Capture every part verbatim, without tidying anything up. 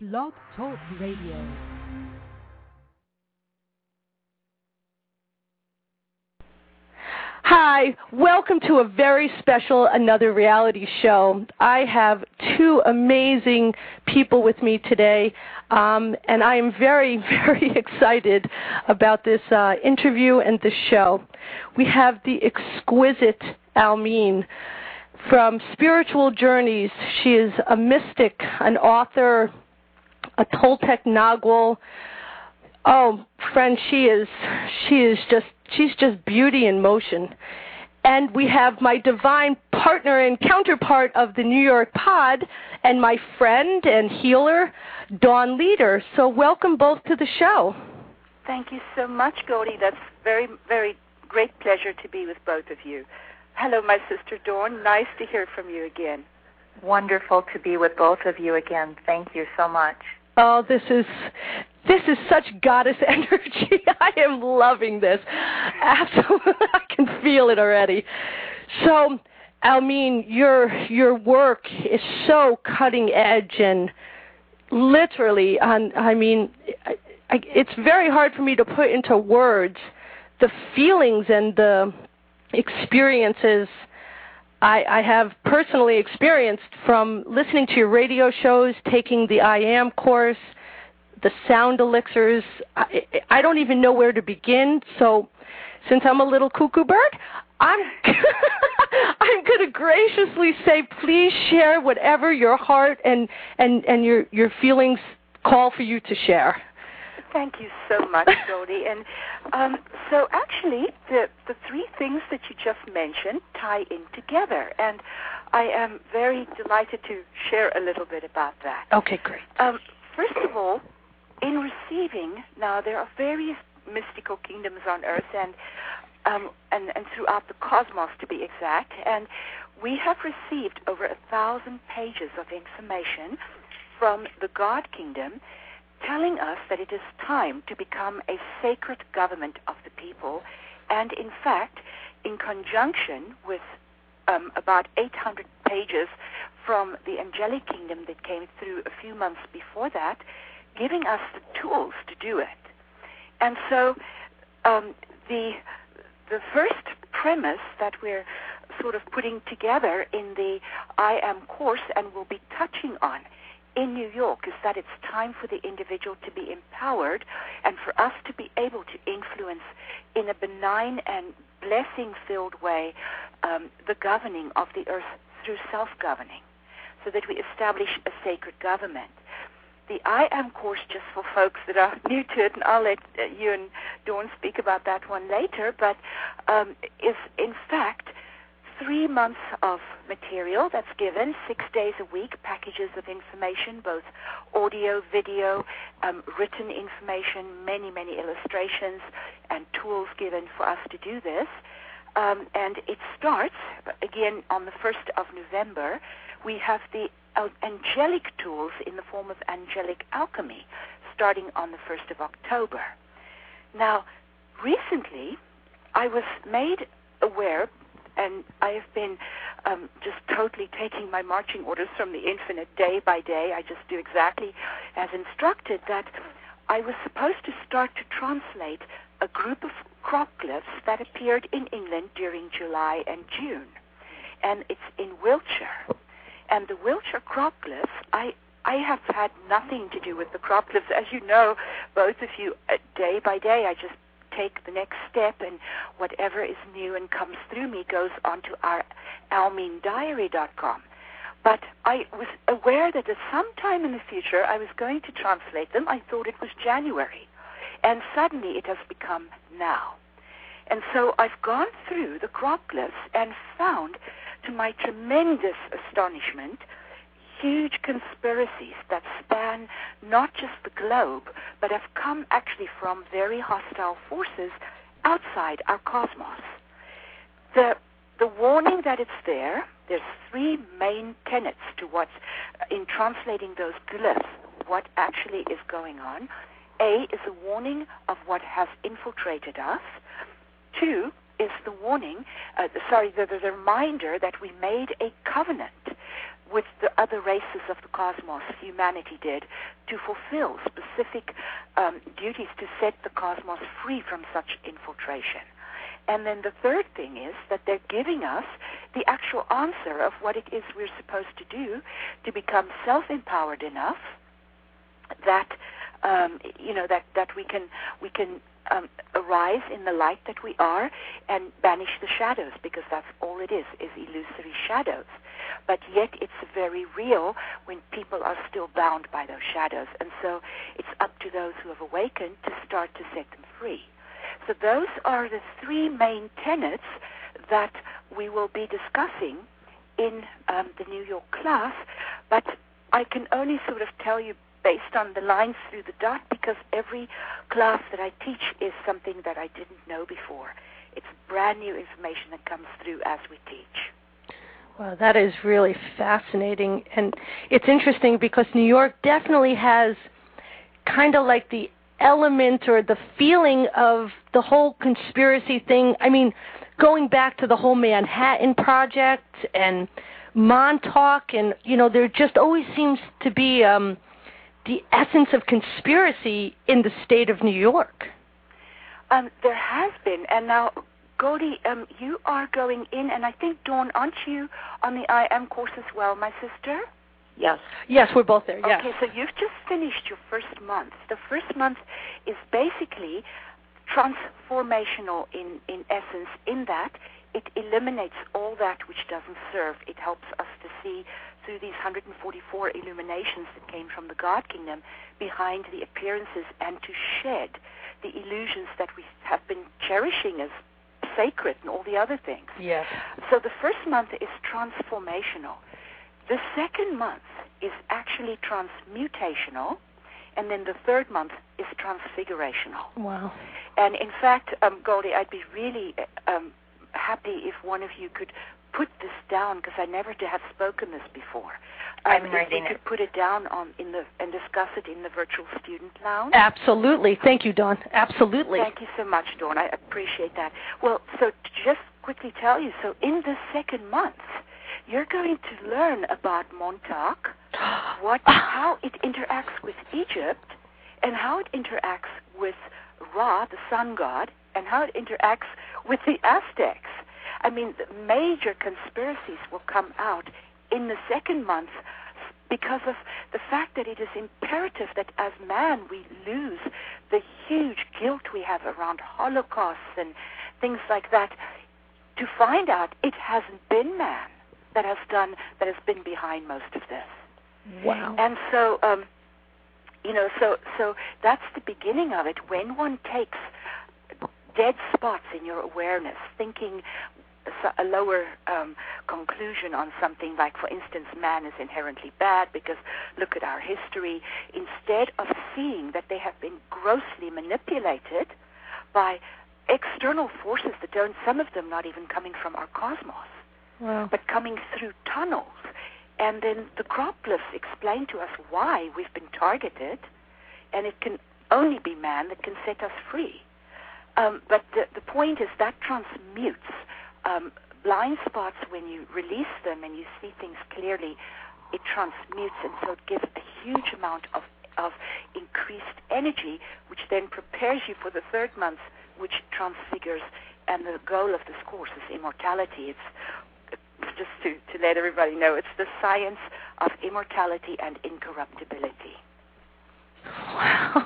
Blog Talk Radio. Hi, welcome to a very special Another Reality show. I have two amazing people with me today, um, and I am very, very excited about this uh, interview and this show. We have the exquisite Almeen from Spiritual Journeys. She is a mystic, an author, a Toltec Nagual. Oh, friend, she is, she is just, she's just beauty in motion. And we have my divine partner and counterpart of the New York pod and my friend and healer, Dawn Leader. So welcome both to the show. Thank you so much, Gaudi. That's very, very great pleasure to be with both of you. Hello, my sister Dawn. Nice to hear from you again. Wonderful to be with both of you again. Thank you so much. Oh, this is this is such goddess energy. I am loving this. Absolutely, I can feel it already. So, Almeen, your your work is so cutting edge and literally, on, I mean, I, I, it's very hard for me to put into words the feelings and the experiences I, I have personally experienced from listening to your radio shows, taking the I Am course, the sound elixirs. I, I don't even know where to begin. So since I'm a little cuckoo bird, I'm, I'm going to graciously say, please share whatever your heart and, and, and your, your feelings call for you to share. Thank you so much, Gaudi. And um, so actually, the, the three things that you just mentioned tie in together. And I am very delighted to share a little bit about that. Okay, great. Um, first of all, in receiving, now there are various mystical kingdoms on Earth and, um, and, and throughout the cosmos, to be exact. And we have received over a thousand pages of information from the God Kingdom telling us that it is time to become a sacred government of the people, and in fact, in conjunction with um, about eight hundred pages from the angelic kingdom that came through a few months before that, giving us the tools to do it. And so um, the the first premise that we're sort of putting together in the I Am course and will be touching on in New York is that it's time for the individual to be empowered and for us to be able to influence in a benign and blessing-filled way um, the governing of the earth through self-governing, so that we establish a sacred government. The I Am course, just for folks that are new to it, and I'll let uh, you and Dawn speak about that one later, but um, is in fact three months of material that's given, six days a week, packages of information, both audio, video, um, written information, many, many illustrations and tools given for us to do this. Um, and it starts, again, on the first of November. We have the uh, angelic tools in the form of angelic alchemy, starting on the first of October. Now, recently, I was made aware, and I have been um, just totally taking my marching orders from the infinite day by day. I just do exactly as instructed, that I was supposed to start to translate a group of crop glyphs that appeared in England during July and June. And it's in Wiltshire. And the Wiltshire crop glyphs, I, I have had nothing to do with the crop glyphs. As you know, both of you, uh, day by day, I just take the next step, and whatever is new and comes through me goes onto our almeen diary dot com. But I was aware that at some time in the future I was going to translate them. I thought it was January, and suddenly it has become now. And so I've gone through the crop glyphs and found, to my tremendous astonishment, huge conspiracies that span not just the globe, but have come actually from very hostile forces outside our cosmos. The, the warning that it's there, there's three main tenets to what's, in translating those glyphs, what actually is going on. A is a warning of what has infiltrated us. Two is the warning, uh, sorry, the, the reminder that we made a covenant with the other races of the cosmos, humanity did, to fulfill specific um, duties to set the cosmos free from such infiltration. And then the third thing is that they're giving us the actual answer of what it is we're supposed to do to become self-empowered enough that um, you know that, that we can we can um, arise in the light that we are and banish the shadows, because that's all it is is illusory shadows. But yet it's very real when people are still bound by those shadows, and so it's up to those who have awakened to start to set them free. So those are the three main tenets that we will be discussing in um, the New York class, but I can only sort of tell you based on the lines through the dot, because every class that I teach is something that I didn't know before. It's brand new information that comes through as we teach. Well, that is really fascinating, and it's interesting because New York definitely has kind of like the element or the feeling of the whole conspiracy thing. I mean, going back to the whole Manhattan Project and Montauk, and, you know, there just always seems to be um, the essence of conspiracy in the state of New York. Um, there has been, and now, Goldie, um, you are going in, and I think, Dawn, aren't you on the I Am course as well, my sister? Yes. Yes, we're both there, yes. Okay, so you've just finished your first month. The first month is basically transformational in, in essence, in that it eliminates all that which doesn't serve. It helps us to see through these one hundred forty-four illuminations that came from the God Kingdom behind the appearances, and to shed the illusions that we have been cherishing as sacred and all the other things. Yes. So the first month is transformational. The second month is actually transmutational, and then the third month is transfigurational. Wow. And in fact, um, Goldie, I'd be really um, happy if one of you could put this down, because I never have spoken this before. Um, I'm if writing we could it. put it down on in the and discuss it in the virtual student lounge. Absolutely. Thank you, Dawn. Absolutely. Thank you so much, Dawn. I appreciate that. Well, so to just quickly tell you, so in the second month, you're going to learn about Montauk, what, how it interacts with Egypt, and how it interacts with Ra, the sun god, and how it interacts with the Aztecs. I mean, the major conspiracies will come out in the second month because of the fact that it is imperative that as man we lose the huge guilt we have around holocausts and things like that, to find out it hasn't been man that has done, that has been behind most of this. Wow. And so, um, you know, so so that's the beginning of it. When one takes dead spots in your awareness, thinking a lower um, conclusion on something like, for instance, man is inherently bad because look at our history, instead of seeing that they have been grossly manipulated by external forces that don't, some of them not even coming from our cosmos. Wow. But coming through tunnels. And then the crop glyphs explain to us why we've been targeted, and it can only be man that can set us free. Um, but the, the point is that transmutes um, blind spots. When you release them and you see things clearly, it transmutes, and so it gives a huge amount of, of increased energy, which then prepares you for the third month, which transfigures. And the goal of this course is immortality. It's just to, to let everybody know, it's the science of immortality and incorruptibility. Wow.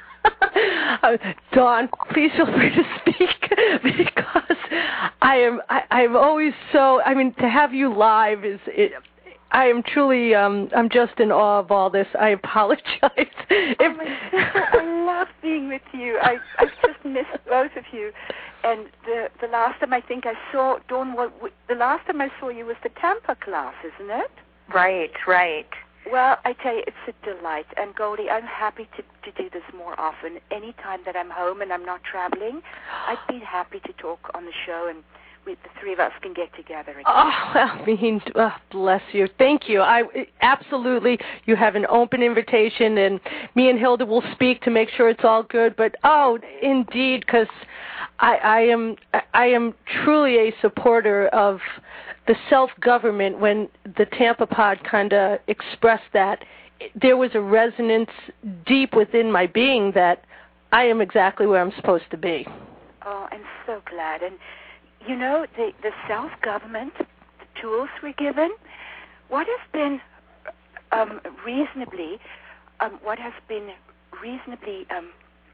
uh, Dawn, please feel free to speak, because I am I, I'm always so, I mean, to have you live is, it, I am truly, um, I'm just in awe of all this. I apologize. If, oh my sister, I love being with you. I, I've just missed both of you. And the the last time I think I saw, Dawn, what, the last time I saw you was the Tampa class, isn't it? Right, right. Well, I tell you, it's a delight. And Goldie, I'm happy to, to do this more often. Any time that I'm home and I'm not traveling, I'd be happy to talk on the show, and we, the three of us can get together again. Oh, I mean, oh, bless you. Thank you. I absolutely. You have an open invitation, and me and Hilda will speak to make sure it's all good. But oh, indeed, because I, I am I am truly a supporter of the self-government. When the Tampa Pod kind of expressed that, there was a resonance deep within my being that I am exactly where I'm supposed to be. Oh, I'm so glad. And you know, the, the self-government, the tools we're given, what has been um, reasonably, um, what has been reasonably, um,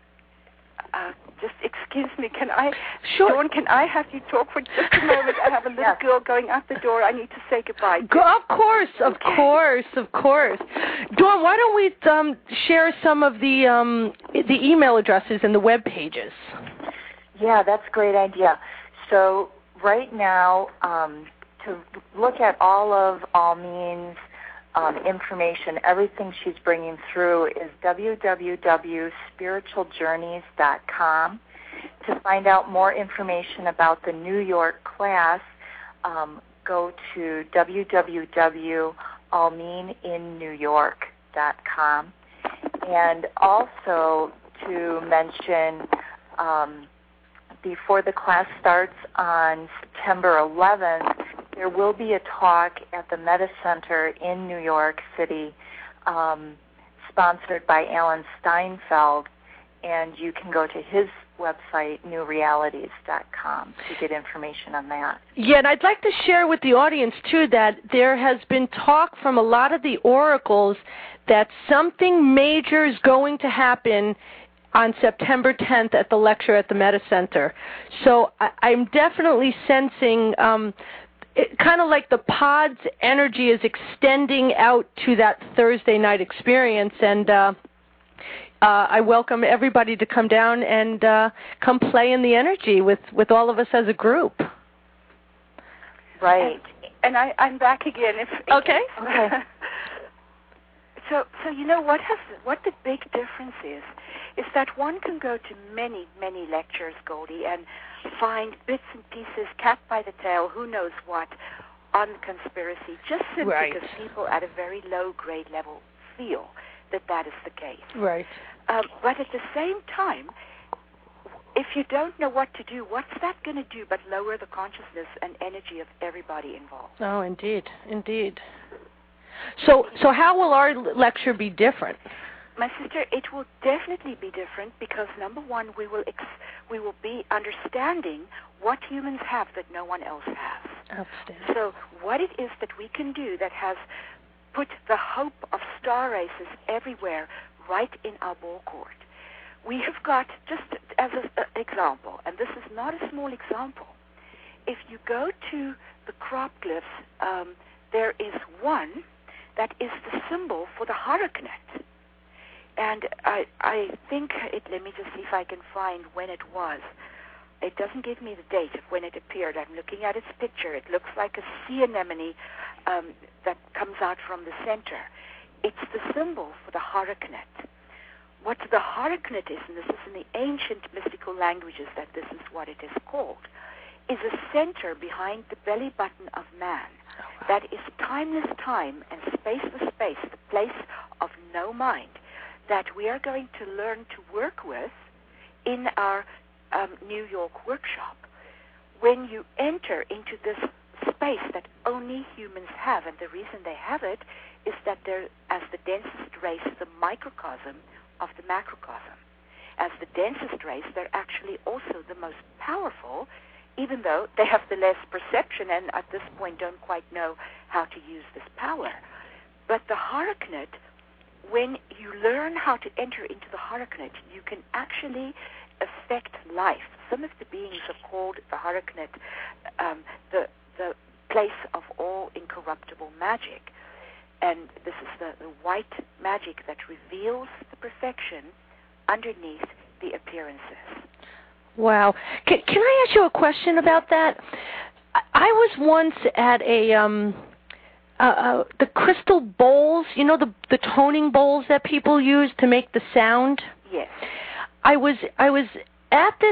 uh, just excuse me, can I, sure. Dawn, can I have you talk for just a moment? I have a little yes. girl going out the door. I need to say goodbye. Go, of course, of okay. course, of course. Dawn, why don't we um, share some of the um, the email addresses and the web pages? Yeah, that's a great idea. So right now, um, to look at all of Almeen's um, information, everything she's bringing through is w w w dot spiritual journeys dot com. To find out more information about the New York class, um, go to w w w dot almeen in new york dot com. And also to mention, um, before the class starts on September eleventh, there will be a talk at the Meta Center in New York City, um, sponsored by Alan Steinfeld, and you can go to his website, new realities dot com, to get information on that. Yeah, and I'd like to share with the audience, too, that there has been talk from a lot of the oracles that something major is going to happen on September tenth at the lecture at the Meta Center. So I, I'm definitely sensing um, kind of like the pod's energy is extending out to that Thursday night experience, and uh, uh, I welcome everybody to come down and uh, come play in the energy with, with all of us as a group. Right. And I, I'm back again. If, okay. Okay. So, so you know what has what the big difference is, is that one can go to many, many lectures, Goldie, and find bits and pieces, cat by the tail, who knows what, on conspiracy, just simply right. because people at a very low grade level feel that that is the case. Right. Um, but at the same time, if you don't know what to do, what's that going to do but lower the consciousness and energy of everybody involved? Oh, indeed, indeed. So, so how will our lecture be different? My sister, it will definitely be different because, number one, we will ex- we will be understanding what humans have that no one else has. Outstanding. So what it is that we can do that has put the hope of star races everywhere right in our ball court. We have got, just as an example, and this is not a small example, if you go to the crop glyphs, um, there is one that is the symbol for the Haraknet. And I I think, it, let me just see if I can find when it was. It doesn't give me the date of when it appeared. I'm looking at its picture. It looks like a sea anemone um, that comes out from the center. It's the symbol for the Haraknet. What the Haraknet is, and this is in the ancient mystical languages that this is what it is called, is a center behind the belly button of man. Oh, wow. That is timeless time and spaceless space, the place of no mind, that we are going to learn to work with in our um, New York workshop. When you enter into this space that only humans have, and the reason they have it is that they're, as the densest race, the microcosm of the macrocosm. As the densest race, they're actually also the most powerful, even though they have the less perception and at this point don't quite know how to use this power. But the Haraknet, when you learn how to enter into the Haraknet, you can actually affect life. Some of the beings are called the Haraknet, um, the, the place of all incorruptible magic. And this is the, the white magic that reveals the perfection underneath the appearances. Wow. Can, can I ask you a question about that? I, I was once at a um, uh, uh, the crystal bowls, you know, the the toning bowls that people use to make the sound. Yes. I was I was at this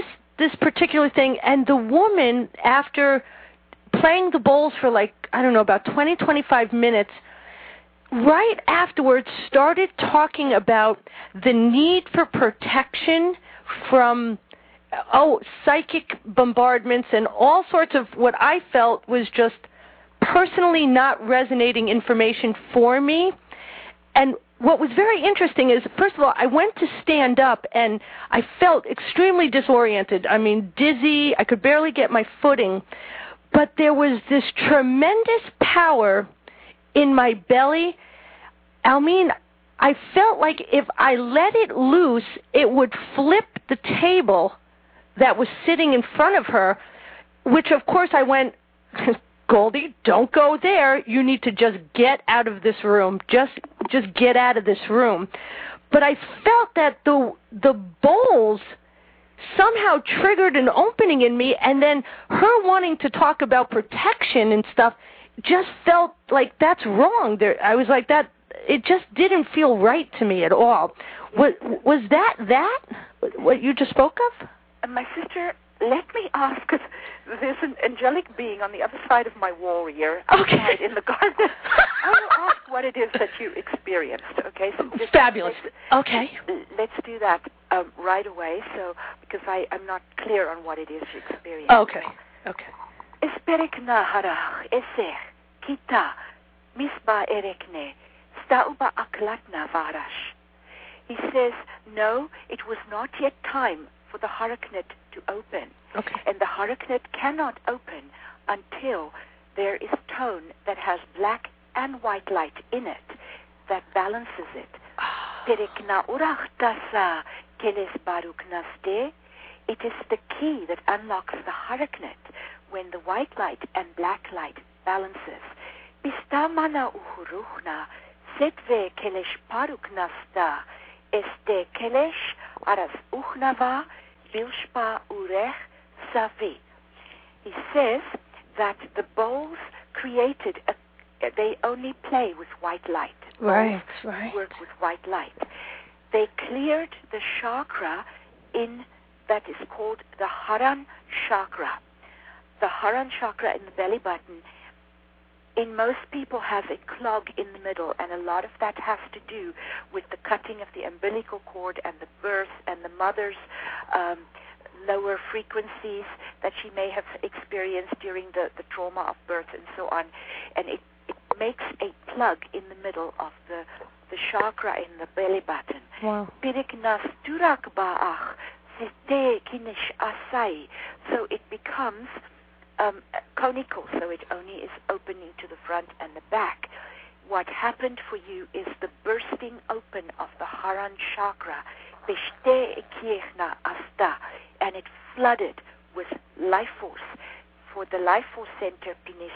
this particular thing, and the woman, after playing the bowls for like, I don't know, about twenty, twenty-five minutes, right afterwards started talking about the need for protection from, oh, psychic bombardments and all sorts of what I felt was just personally not resonating information for me. And what was very interesting is, first of all, I went to stand up, and I felt extremely disoriented. I mean, dizzy. I could barely get my footing. But there was this tremendous power in my belly. I mean, I felt like if I let it loose, it would flip the table that was sitting in front of her, which, of course, I went, Goldie, don't go there. You need to just get out of this room. Just just get out of this room. But I felt that the the bowls somehow triggered an opening in me, and then her wanting to talk about protection and stuff just felt like that's wrong. There, I was like, that. It just didn't feel right to me at all. Was, was that that, what you just spoke of? And my sister, let me ask, because there's an angelic being on the other side of my wall here, outside okay. in the garden. I will ask what it is that you experienced, okay? So just, Fabulous. Let's, okay. Let's do that um, right away, so because I, I'm not clear on what it is you experienced. Okay, okay. Esperek na harach, eser, kita, misba erekne, stauba aklatna varash. He says, no, it was not yet time for the Haraknet to open. Okay. And the Haraknet cannot open until there is tone that has black and white light in it that balances it. It is the key that unlocks the Haraknet when the white light and black light balances. Bistamana uhuruchna setve kelesh paruknasta este kelesh aras uchnava vilshpa urech savi. He says that the bowls created, a, they only play with white light. Right, bowls right. work with white light. They cleared the chakra in that is called the Haran chakra. The Haran chakra in the belly button, in most people, has a clog in the middle, and a lot of that has to do with the cutting of the umbilical cord and the birth and the mother's um, lower frequencies that she may have experienced during the, the trauma of birth and so on. And it, it makes a plug in the middle of the, the chakra in the belly button. Wow. So it becomes Um, conical, so it only is opening to the front and the back. What happened for you is the bursting open of the Haran chakra, and it flooded with life force. For the life force center,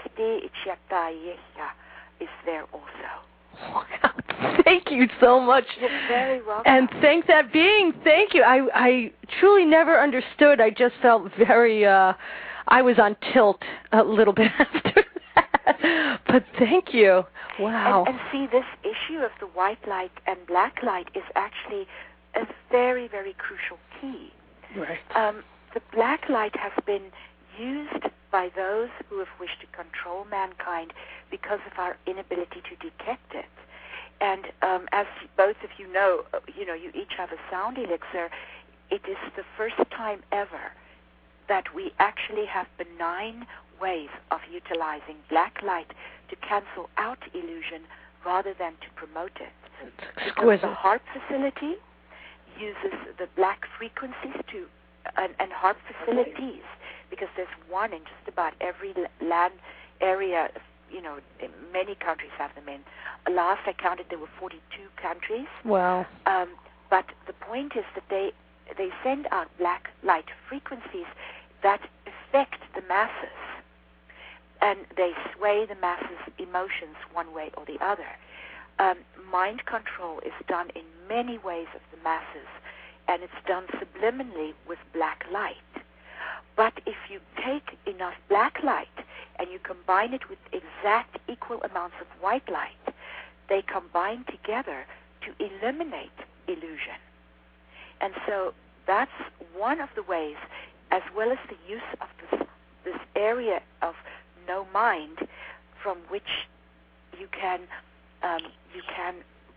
is there also. Wow. Thank you so much. You're very welcome. And thank that being. Thank you. I, I truly never understood. I just felt very... Uh, I was on tilt a little bit after that. But thank you. Wow. And, and see, this issue of the white light and black light is actually a very, very crucial key. Right. Um, the black light has been used by those who have wished to control mankind because of our inability to detect it. And um, as both of you know, you know, you each have a sound elixir. It is the first time ever that we actually have benign ways of utilizing black light to cancel out illusion rather than to promote it. Because the HARP facility uses the black frequencies to, and, and HARP facilities, because there's one in just about every land area, you know, many countries have them in. Last I counted, there were forty-two countries. Wow. Um, but the point is that they they send out black light frequencies that affect the masses, and they sway the masses' emotions one way or the other. Um, mind control is done in many ways of the masses, and it's done subliminally with black light. But if you take enough black light and you combine it with exact equal amounts of white light, they combine together to eliminate illusion. And so that's one of the ways, as well as the use of this, this area of no mind from which you can um, you can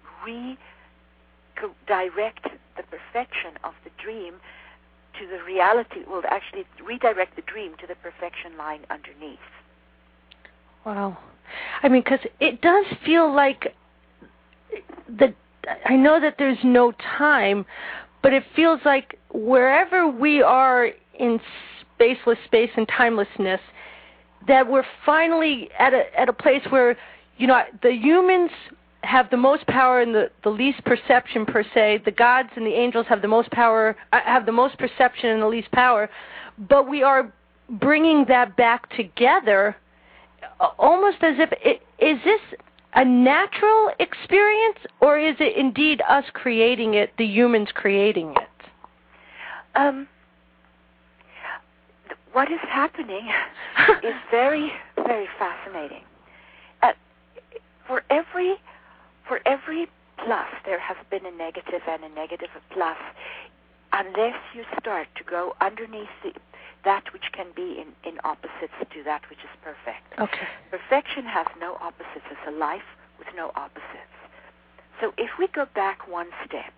redirect the perfection of the dream to the reality, well, actually redirect the dream to the perfection lying underneath. Wow. I mean, because it does feel like the, I know that there's no time, but it feels like wherever we are in spaceless space and timelessness, that we're finally at a at a place where, you know, the humans have the most power and the, the least perception per se. The gods and the angels have the most power, uh, have the most perception and the least power. But we are bringing that back together, uh, almost as if it, is this a natural experience, or is it indeed us creating it, the humans creating it? Um, what is happening is very, very fascinating. Uh, for every For every plus, there has been a negative and a negative a plus, unless you start to go underneath the, that which can be in, in opposites to that which is perfect. Okay. Perfection has no opposites. It's a life with no opposites. So if we go back one step,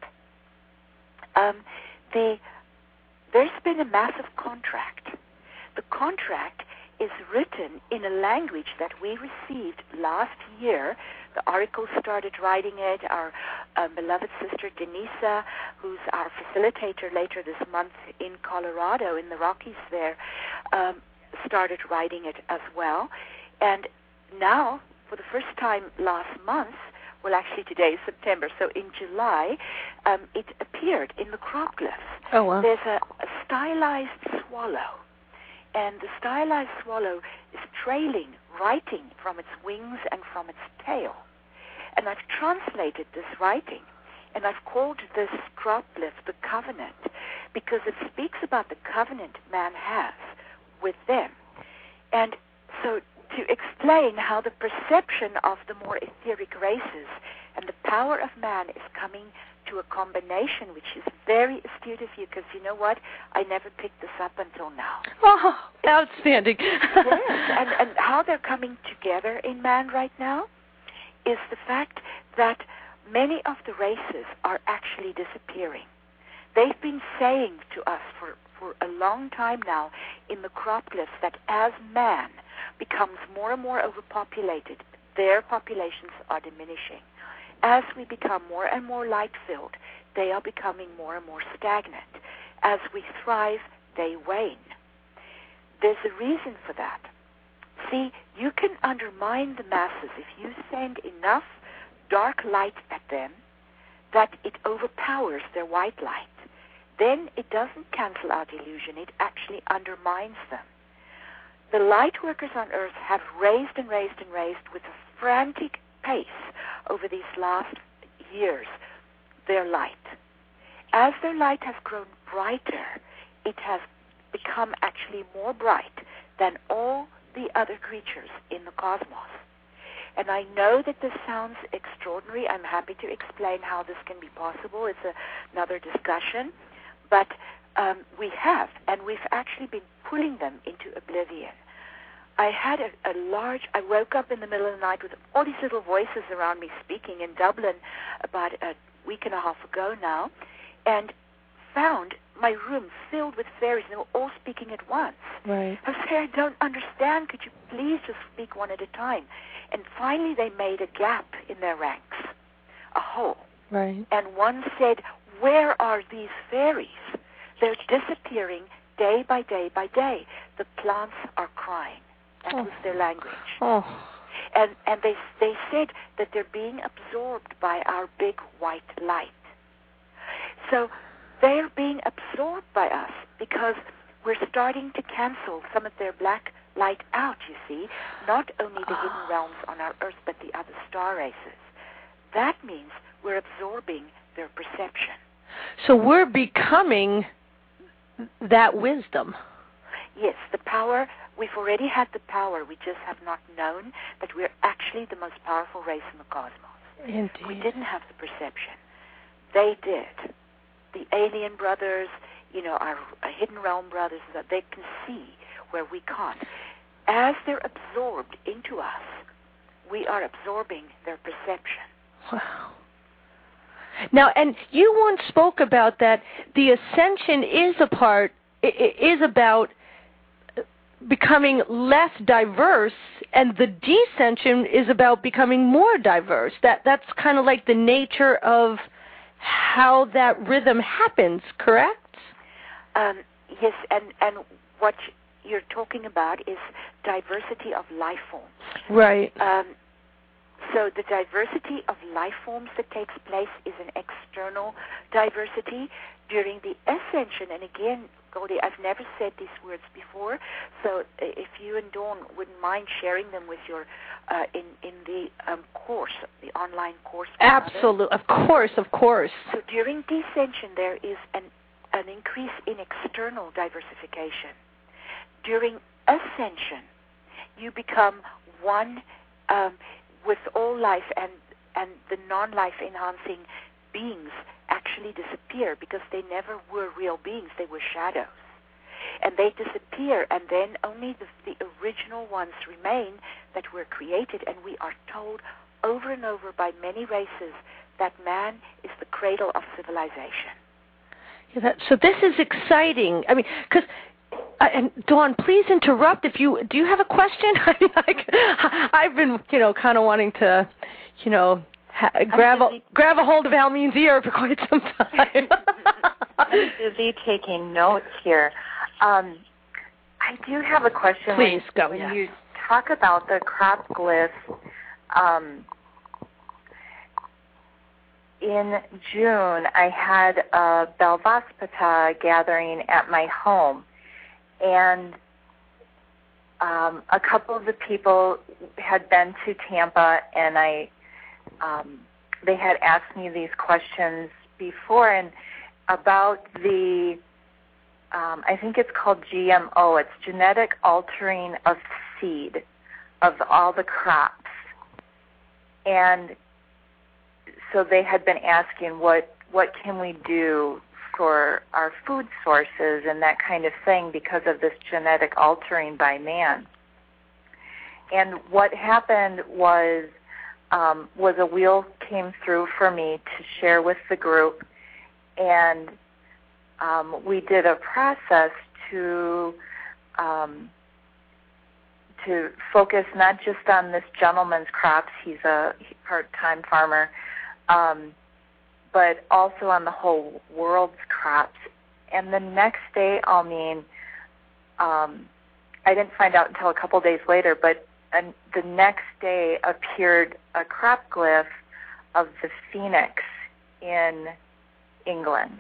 um, the there's been a massive contract. The contract is written in a language that we received last year. The Oracle started writing it. Our uh, beloved sister Denisa, who's our facilitator later this month in Colorado, in the Rockies there, um, started writing it as well. And now, for the first time last month, well, actually today is September, so in July, um, it appeared in the crop glyphs. Oh, wow. There's a, a stylized swallow. And the stylized swallow is trailing, writing from its wings and from its tail. And I've translated this writing, and I've called this crop glyph the covenant, because it speaks about the covenant man has with them. And so to explain how the perception of the more etheric races and the power of man is coming to a combination which is very astute of you, because you know what? I never picked this up until now. Oh, outstanding. Yes, and, and how they're coming together in man right now is the fact that many of the races are actually disappearing. They've been saying to us for, for a long time now in the crop glyphs that as man becomes more and more overpopulated, their populations are diminishing. As we become more and more light-filled, they are becoming more and more stagnant. As we thrive, they wane. There's a reason for that. See, you can undermine the masses if you send enough dark light at them that it overpowers their white light. Then it doesn't cancel out illusion, it actually undermines them. The light workers on Earth have raised and raised and raised with a frantic pace over these last years their light. As their light has grown brighter, it has become actually more bright than all the other creatures in the cosmos. And I know that this sounds extraordinary. I'm happy to explain how this can be possible. It's a, another discussion. But um, we have, and we've actually been pulling them into oblivion. I had a, a large, I woke up in the middle of the night with all these little voices around me speaking in Dublin about a week and a half ago now, and found my room filled with fairies, and they were all speaking at once. Right. I said, I don't understand. Could you please just speak one at a time? And finally they made a gap in their ranks, a hole. Right. And one said, where are these fairies? They're disappearing day by day by day. The plants are crying. That oh. was their language. Oh. And and they they said that they're being absorbed by our big white light. So they're being absorbed by us because we're starting to cancel some of their black light out, you see, not only the hidden realms on our Earth, but the other star races. That means we're absorbing their perception. So we're becoming that wisdom. Yes, the power, we've already had the power, we just have not known that we're actually the most powerful race in the cosmos. Indeed. We didn't have the perception. They did. The alien brothers you know, our, our hidden realm brothers, that they can see where we can't. As they're absorbed into us, we are absorbing their perception. Wow. Now, and you once spoke about that the ascension is a part, is about becoming less diverse, and the descension is about becoming more diverse. That that's kind of like the nature of how that rhythm happens, correct? Um, yes, and, and what you're talking about is diversity of life forms. Right. Um, so the diversity of life forms that takes place is an external diversity. During the ascension, and again, Goldie, I've never said these words before, so if you and Dawn wouldn't mind sharing them with your, uh, in, in the um, course, the online course. Absolutely, of course, of course. So during descension, there is an, an increase in external diversification. During ascension, you become one um, with all life, and, and the non-life enhancing beings actually disappear because they never were real beings. They were shadows. And they disappear, and then only the, the original ones remain that were created, and we are told over and over by many races that man is the cradle of civilization. Yeah, that, so this is exciting. I mean, because... Uh, and Dawn, please interrupt if you do. You have a question? I mean, like, I've been, you know, kind of wanting to, you know, ha- grab a, grab a hold of Almeen's ear for quite some time. I'm busy taking notes here. Um, I do have a question. Please when, go. When yes. you talk about the crop glyphs, um, in June, I had a Belvaspata gathering at my home. And um, a couple of the people had been to Tampa, and I, um, they had asked me these questions before, and about the, um, I think it's called G M O. It's genetic altering of seed of all the crops, and so they had been asking what what can we do for our food sources and that kind of thing because of this genetic altering by man. And what happened was um, was a wheel came through for me to share with the group, and um, we did a process to um, to focus not just on this gentleman's crops. He's a part-time farmer. Um, but also on the whole world's crops. And the next day, I mean, um, I didn't find out until a couple days later, but uh, the next day appeared a crop glyph of the phoenix in England.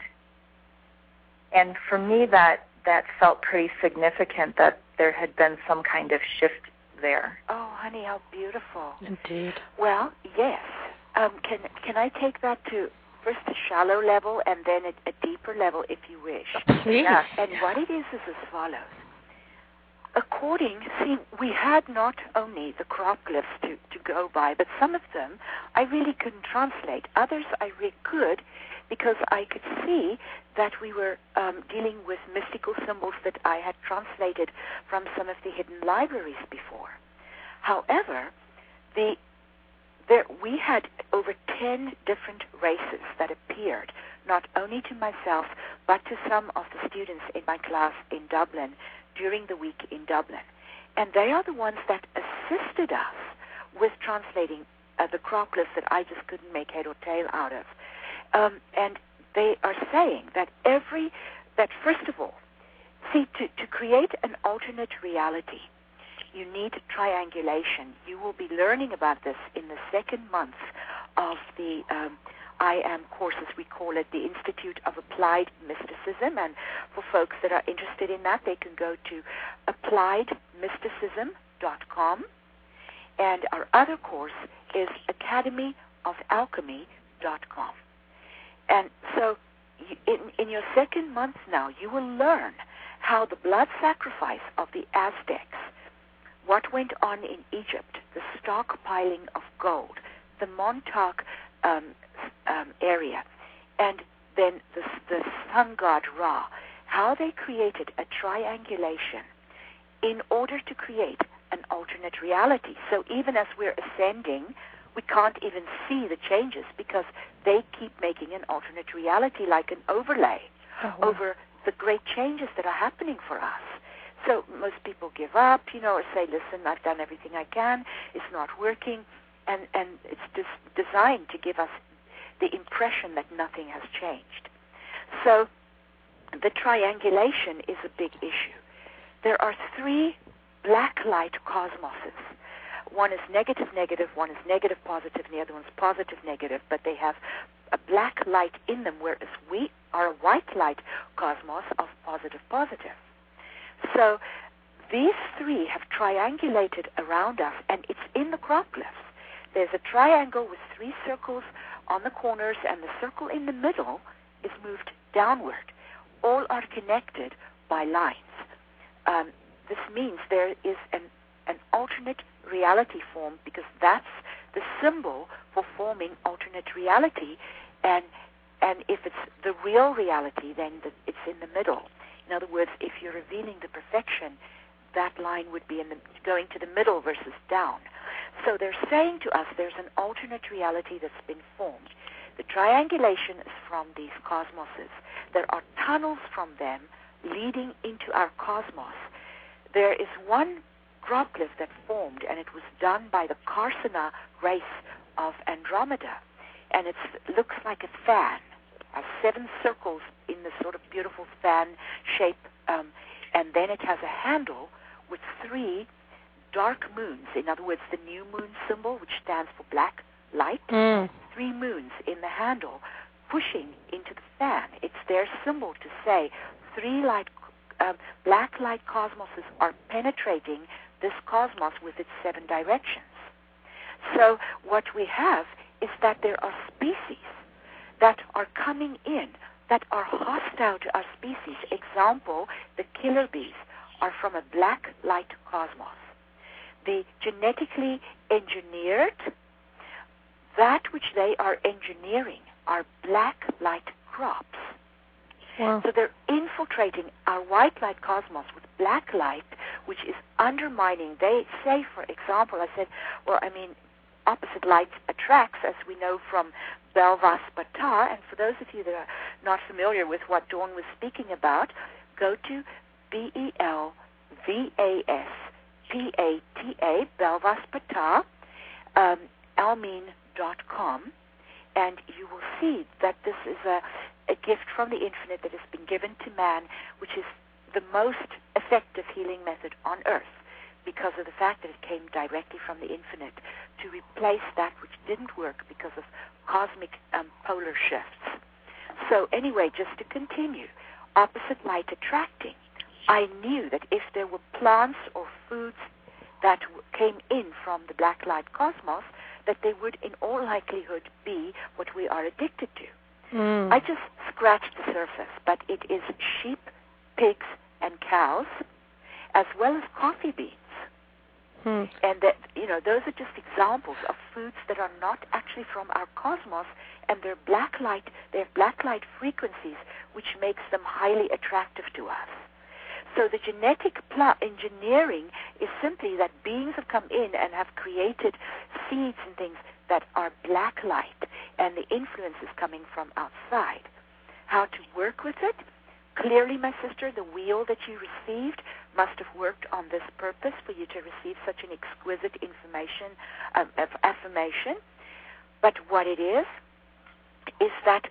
And for me, that, that felt pretty significant that there had been some kind of shift there. Oh, honey, how beautiful. Indeed. Well, yes. Um, can can I take that to first a shallow level and then a, a deeper level, if you wish? Please. Yeah. And what it is is as follows. According, see, we had not only the crop glyphs to, to go by, but some of them I really couldn't translate. Others I really could, because I could see that we were um, dealing with mystical symbols that I had translated from some of the hidden libraries before. However, the There, we had over ten different races that appeared, not only to myself, but to some of the students in my class in Dublin during the week in Dublin. And they are the ones that assisted us with translating uh, the crop glyphs that I just couldn't make head or tail out of. Um, and they are saying that every, that first of all, see, to, to create an alternate reality, you need triangulation. You will be learning about this in the second month of the um, I Am courses. We call it the Institute of Applied Mysticism. And for folks that are interested in that, they can go to applied mysticism dot com. And our other course is academy of alchemy dot com. And so you, in, in your second month now, you will learn how the blood sacrifice of the Aztecs, what went on in Egypt, the stockpiling of gold, the Montauk um, um, area, and then the, the sun god Ra, how they created a triangulation in order to create an alternate reality. So even as we're ascending, we can't even see the changes because they keep making an alternate reality like an overlay oh, wow. over the great changes that are happening for us. So most people give up, you know, or say, listen, I've done everything I can, it's not working, and, and it's just designed to give us the impression that nothing has changed. So the triangulation is a big issue. There are three black light cosmoses. One is negative, negative, one is negative, positive, and the other one's positive, negative, but they have a black light in them, whereas we are a white light cosmos of positive, positive. So these three have triangulated around us, and it's in the crop glyphs. There's a triangle with three circles on the corners, and the circle in the middle is moved downward. All are connected by lines. Um, this means there is an, an alternate reality formed because that's the symbol for forming alternate reality, and and if it's the real reality, then the, it's in the middle. In other words, if you're revealing the perfection, that line would be in the, going to the middle versus down. So they're saying to us there's an alternate reality that's been formed. The triangulation is from these cosmoses. There are tunnels from them leading into our cosmos. There is one glyph that formed, and it was done by the Carsina race of Andromeda, and it looks like a fan, has seven circles in this sort of beautiful fan shape, um, and then it has a handle with three dark moons. In other words, the new moon symbol, which stands for black light, mm. three moons in the handle pushing into the fan. It's their symbol to say three light, uh, black light cosmoses are penetrating this cosmos with its seven directions. So what we have is that there are species that are coming in that are hostile to our species. Example, the killer bees are from a black light cosmos. The genetically engineered, that which they are engineering are black light crops. Wow. So they're infiltrating our white light cosmos with black light, which is undermining. They say, for example, I said, well, I mean, opposite light attracts, as we know from Belvas Bata. And for those of you that are not familiar with what Dawn was speaking about, go to B E L V A S P A T A, Belvas Bata, um, almeen dot com, and you will see that this is a, a gift from the infinite that has been given to man, which is the most effective healing method on earth, because of the fact that it came directly from the infinite to replace that which didn't work because of cosmic um, polar shifts. So anyway, just to continue, opposite light attracting, I knew that if there were plants or foods that w- came in from the black light cosmos, that they would in all likelihood be what we are addicted to. Mm. I just scratched the surface, but it is sheep, pigs, and cows, as well as coffee beans. Hmm. And that, you know, those are just examples of foods that are not actually from our cosmos, and they're black light, they're black light frequencies, which makes them highly attractive to us. So the genetic pl- engineering is simply that beings have come in and have created seeds and things that are black light, and the influence is coming from outside. How to work with it? Clearly, my sister, the wheel that you received must have worked on this purpose for you to receive such an exquisite information, um, of affirmation. But what it is, is that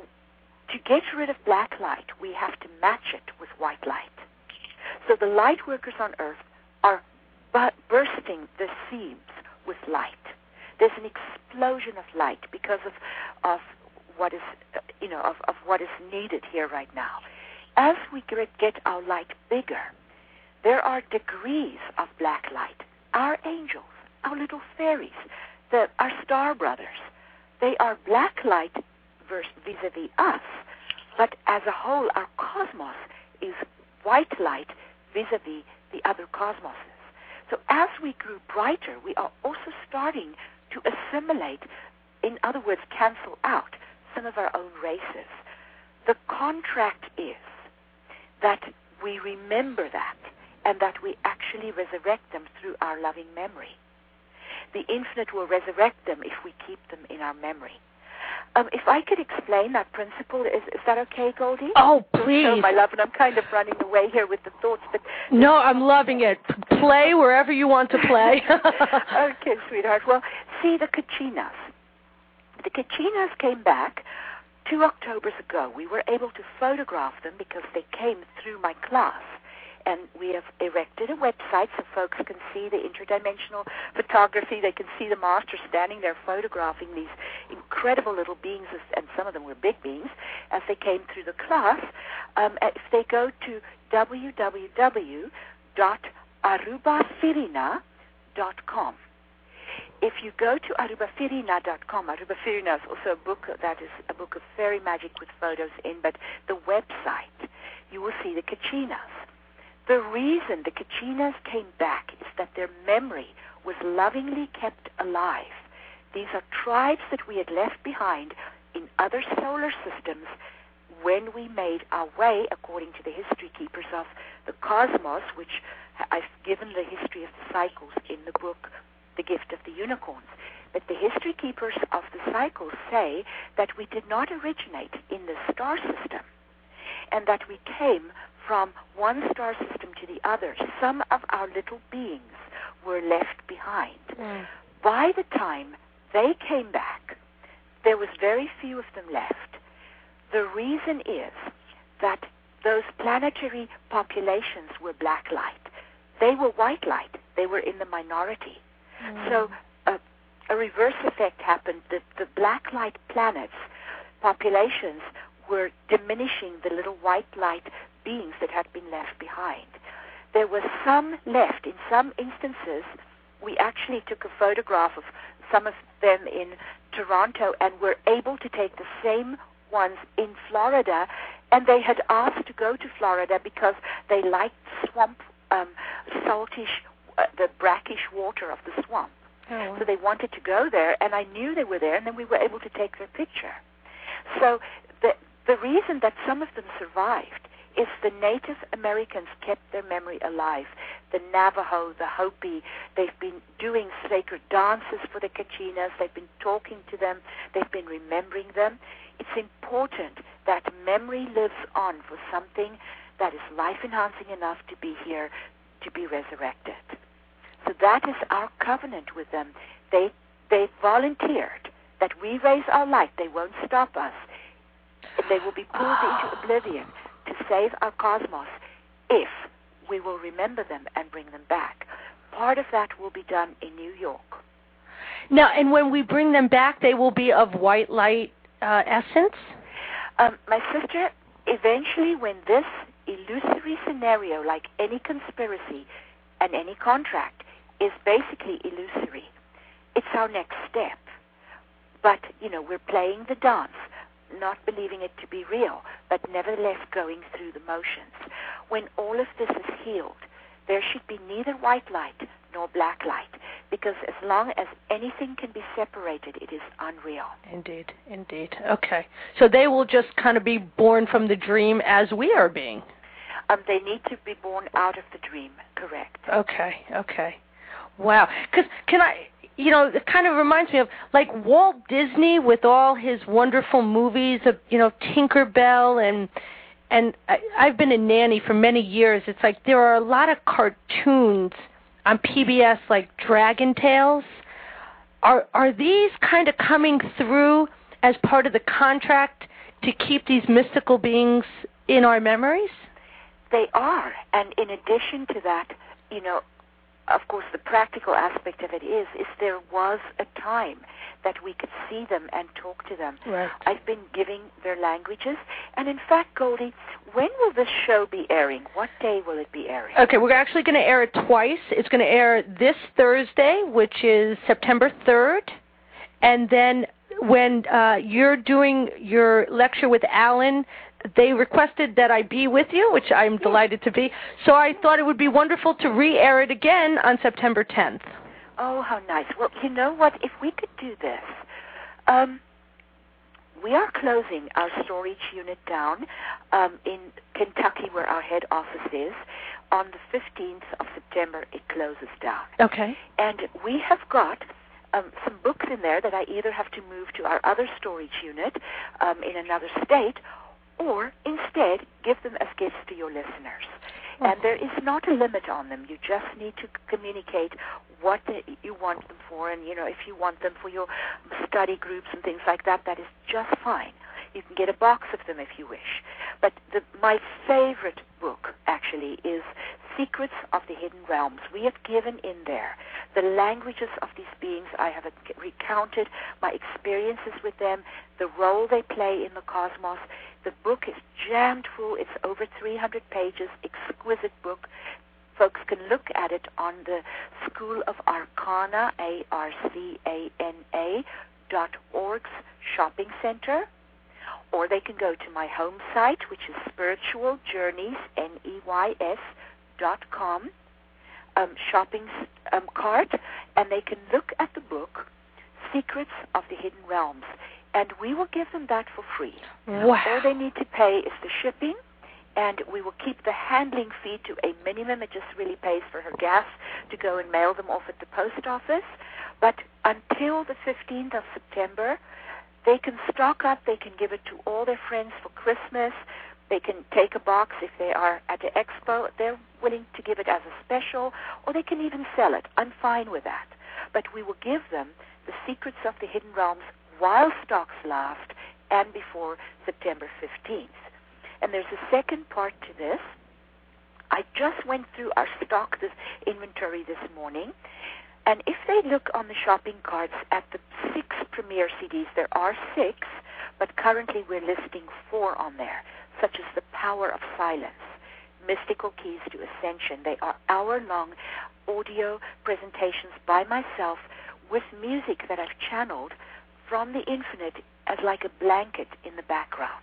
to get rid of black light, we have to match it with white light. So the light workers on earth are bu- bursting the seams with light. There's an explosion of light because of, of what is, uh, you know, of, of what is needed here right now. As we get our light bigger, there are degrees of black light. Our angels, our little fairies, the, our star brothers, they are black light versus vis-a-vis us, but as a whole, our cosmos is white light vis-a-vis the other cosmoses. So as we grew brighter, we are also starting to assimilate, in other words, cancel out some of our own races. The contract is that we remember that and that we actually resurrect them through our loving memory. The infinite will resurrect them if we keep them in our memory. Um, if I could explain that principle, is, is that okay, Goldie? Oh, please. So, my love, and I'm kind of running away here with the thoughts. But no, I'm loving it. Play wherever you want to play. Okay, sweetheart. Well, see, the Kachinas. The Kachinas came back two Octobers ago. We were able to photograph them because they came through my class. And we have erected a website so folks can see the interdimensional photography. They can see the master standing there photographing these incredible little beings, and some of them were big beings, as they came through the class. Um, if they go to w w w dot aruba firina dot com. If you go to aruba firina dot com, Aruba Firina is also a book that is a book of fairy magic with photos in, but the website, you will see the Kachinas. The reason the Kachinas came back is that their memory was lovingly kept alive. These are tribes that we had left behind in other solar systems when we made our way, according to the history keepers of the cosmos, which I've given the history of the cycles in the book, The Gift of the Unicorns. But the history keepers of the cycles say that we did not originate in the star system and that we came from one star system to the other. Some of our little beings were left behind. Mm. By the time they came back, there was very few of them left. The reason is that those planetary populations were black light. They were white light. They were in the minority. Mm. So a, a reverse effect happened. The, the black light planets populations were diminishing the little white light beings that had been left behind. There was some left. In some instances, we actually took a photograph of some of them in Toronto and were able to take the same ones in Florida, and they had asked to go to Florida because they liked swamp, um, saltish, uh, the brackish water of the swamp. Oh. So they wanted to go there, and I knew they were there, and then we were able to take their picture. So the the reason that some of them survived is the Native Americans kept their memory alive. The Navajo, the Hopi, they've been doing sacred dances for the Kachinas. They've been talking to them. They've been remembering them. It's important that memory lives on for something that is life-enhancing enough to be here, to be resurrected. So that is our covenant with them. They they volunteered that we raise our light. They won't stop us. They will be pulled into oblivion to save our cosmos if we will remember them and bring them back. Part of that will be done in New York. Now, and when we bring them back, they will be of white light uh, essence? Um, my sister, eventually when this illusory scenario, like any conspiracy and any contract, is basically illusory, it's our next step. But, you know, we're playing the dance, not believing it to be real, but nevertheless going through the motions. When all of this is healed, there should be neither white light nor black light, because as long as anything can be separated, it is unreal. Indeed, indeed. Okay. So they will just kind of be born from the dream as we are being. Um, they need to be born out of the dream, correct. Okay, okay. Wow. Because can I... You know, it kind of reminds me of, like, Walt Disney with all his wonderful movies of, you know, Tinkerbell, and and I, I've been a nanny for many years. It's like there are a lot of cartoons on P B S, like Dragon Tales. Are are these kind of coming through as part of the contract to keep these mystical beings in our memories? They are, and in addition to that, you know, of course, the practical aspect of it is, is there was a time that we could see them and talk to them. Right. I've been giving their languages. And in fact, Goldie, when will this show be airing? What day will it be airing? Okay, we're actually going to air it twice. It's going to air this Thursday, which is September third. And then when uh, you're doing your lecture with Alan, they requested that I be with you, which I'm delighted to be. So I thought it would be wonderful to re-air it again on September tenth. Oh, how nice. Well, you know what? If we could do this, um, we are closing our storage unit down um, in Kentucky, where our head office is. On the fifteenth of September, it closes down. Okay. And we have got um, some books in there that I either have to move to our other storage unit um, in another state, or instead give them as gifts to your listeners. Oh. And there is not a limit on them. You just need to communicate what the, you want them for, and, you know, if you want them for your study groups and things like that, that is just fine. You can get a box of them if you wish. But the, my favorite book, actually, is Secrets of the Hidden Realms. We have given in there the languages of these beings. I have recounted my experiences with them, the role they play in the cosmos. The book is jammed full. It's over three hundred pages, exquisite book. Folks can look at it on the School of Arcana, A R C A N A, dot org's shopping center. Or they can go to my home site, which is Spiritual Journeys, N E Y S, dot com, um, shopping um, cart, and they can look at the book, Secrets of the Hidden Realms, and we will give them that for free. Wow. All they need to pay is the shipping, and we will keep the handling fee to a minimum. It just really pays for her gas to go and mail them off at the post office. But until the fifteenth of September, they can stock up. They can give it to all their friends for Christmas. They can take a box if they are at the expo. They're willing to give it as a special, or they can even sell it. I'm fine with that. But we will give them the Secrets of the Hidden Realms while stocks last and before September fifteenth. And there's a second part to this. I just went through our stock this inventory this morning, and if they look on the shopping carts at the six premier C Ds, there are six, but currently we're listing four on there, such as The Power of Silence, Mystical Keys to Ascension. They are hour-long audio presentations by myself with music that I've channeled from the infinite as like a blanket in the background.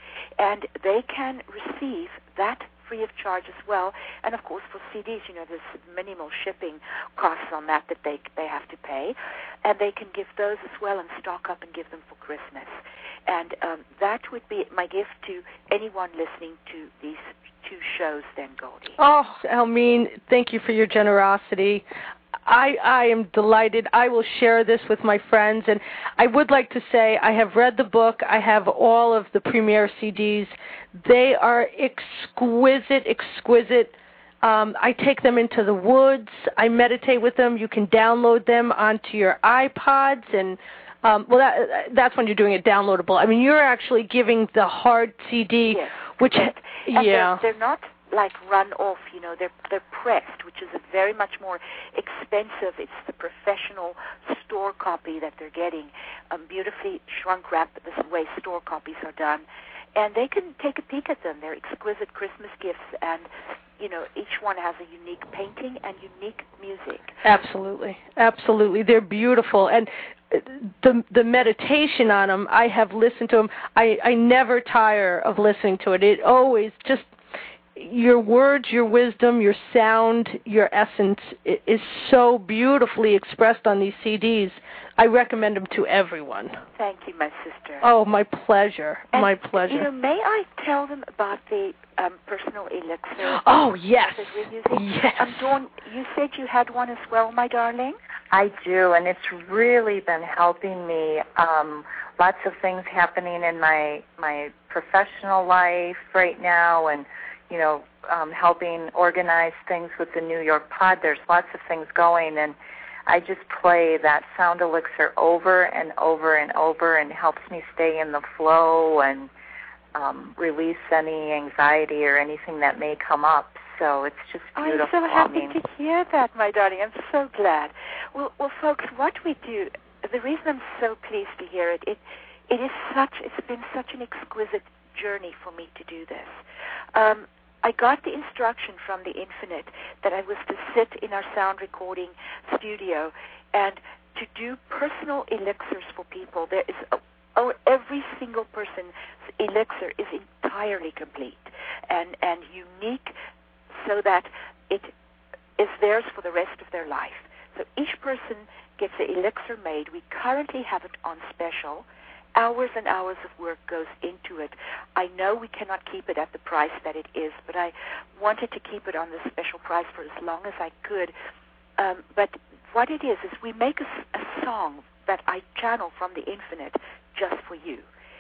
And they can receive that free of charge as well. And, of course, for C Ds, you know, there's minimal shipping costs on that that they they have to pay. And they can give those as well and stock up and give them for Christmas. And um, that would be my gift to anyone listening to these two shows then, Goldie. Oh, Elmine, thank you for your generosity. I, I am delighted. I will share this with my friends, and I would like to say I have read the book. I have all of the premier C Ds. They are exquisite, exquisite. Um, I take them into the woods. I meditate with them. You can download them onto your iPods, and um, well, that, that's when you're doing it downloadable. I mean, you're actually giving the hard C D, yes. which and yeah, they're, they're not like run off, you know, they're they're pressed, which is a very much more expensive. It's the professional store copy that they're getting, um, beautifully shrunk wrapped the way store copies are done, and they can take a peek at them. They're exquisite Christmas gifts, and you know, each one has a unique painting and unique music. Absolutely, absolutely, they're beautiful, and the the meditation on them, I have listened to them. I I never tire of listening to it. It always just your words, your wisdom, your sound, your essence is so beautifully expressed on these C Ds. I recommend them to everyone. Thank you, my sister. Oh, my pleasure. And, my pleasure. You know, may I tell them about the um, personal elixir? Oh, yes. That we're using? Yes. Um, Dawn, you said you had one as well, my darling? I do, and it's really been helping me. Um, lots of things happening in my my professional life right now, and you know, um, helping organize things with the New York Pod. There's lots of things going, and I just play that sound elixir over and over and over, and helps me stay in the flow and um, release any anxiety or anything that may come up. So it's just beautiful. I'm so happy I mean, to hear that, my darling. I'm so glad. Well, well, folks, what we do, the reason I'm so pleased to hear it, it, it is such, it's been such an exquisite journey for me to do this. Um, I got the instruction from the Infinite that I was to sit in our sound recording studio and to do personal elixirs for people. There is a, oh, every single person's elixir is entirely complete and, and unique, so that it is theirs for the rest of their life. So each person gets the elixir made. We currently have it on special hours and hours of work goes into it. I know we cannot keep it at the price that it is, but I wanted to keep it on this special price for as long as I could. Um, but what it is, is we make a, a song that I channel from the infinite just for you.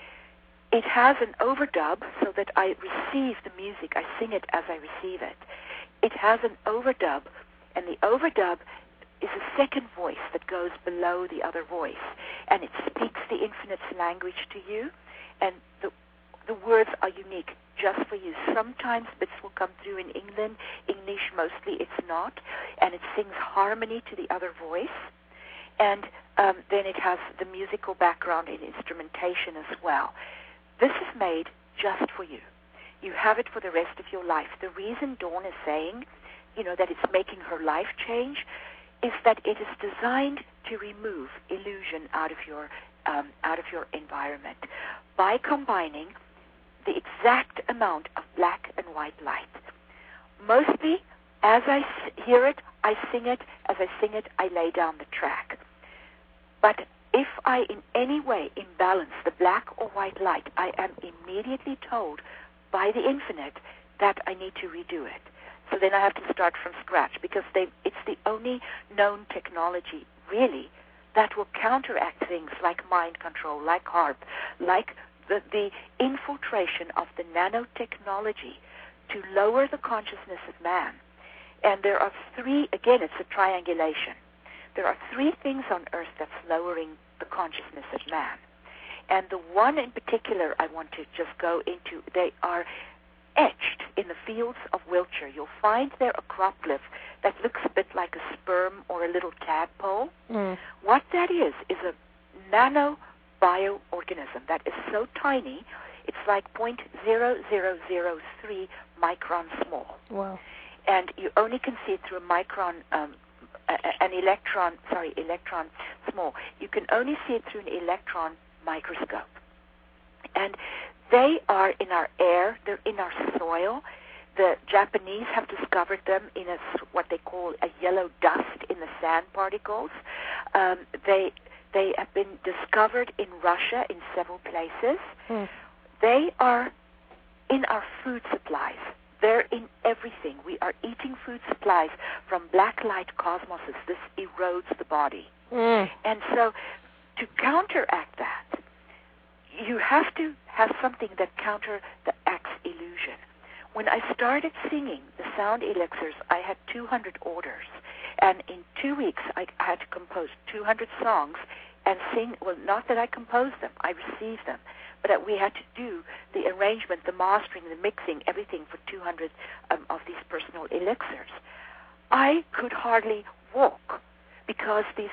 It has an overdub so that I receive the music. I sing it as I receive it. It has an overdub, and the overdub is a second voice that goes below the other voice, and it speaks the infinite's language to you, and the the words are unique just for you. Sometimes bits will come through in England, English mostly it's not, and it sings harmony to the other voice, and um, then it has the musical background in instrumentation as well. This is made just for you. You have it for the rest of your life. The reason Dawn is saying, you know, that it's making her life change is that it is designed to remove illusion out of your um, out of your environment by combining the exact amount of black and white light. Mostly, as I hear it, I sing it. As I sing it, I lay down the track. But if I in any way imbalance the black or white light, I am immediately told by the infinite that I need to redo it. So then I have to start from scratch, because they, it's the only known technology, really, that will counteract things like mind control, like HAARP, like the, the infiltration of the nanotechnology to lower the consciousness of man. And there are three, again, it's a triangulation. There are three things on Earth that's lowering the consciousness of man. And the one in particular I want to just go into, they are etched in the fields of Wiltshire. You'll find there a cropglyph that looks a bit like a sperm or a little tadpole. Mm. What that is, is a nano bioorganism that is so tiny, it's like zero point zero zero zero three micron small. Wow. And you only can see it through a micron, um, a, an electron, sorry, electron small. You can only see it through an electron microscope. And they are in our air, they're in our soil. The Japanese have discovered them in a, what they call a yellow dust in the sand particles. Um, they they have been discovered in Russia in several places. Hmm. They are in our food supplies. They're in everything. We are eating food supplies from black light cosmoses. This erodes the body. Mm. And so to counteract that, you have to have something that counteracts illusion. When I started singing the sound elixirs, I had two hundred orders. And in two weeks, I, I had to compose two hundred songs and sing. Well, not that I composed them. I received them. But that we had to do the arrangement, the mastering, the mixing, everything for two hundred um, of these personal elixirs. I could hardly walk because these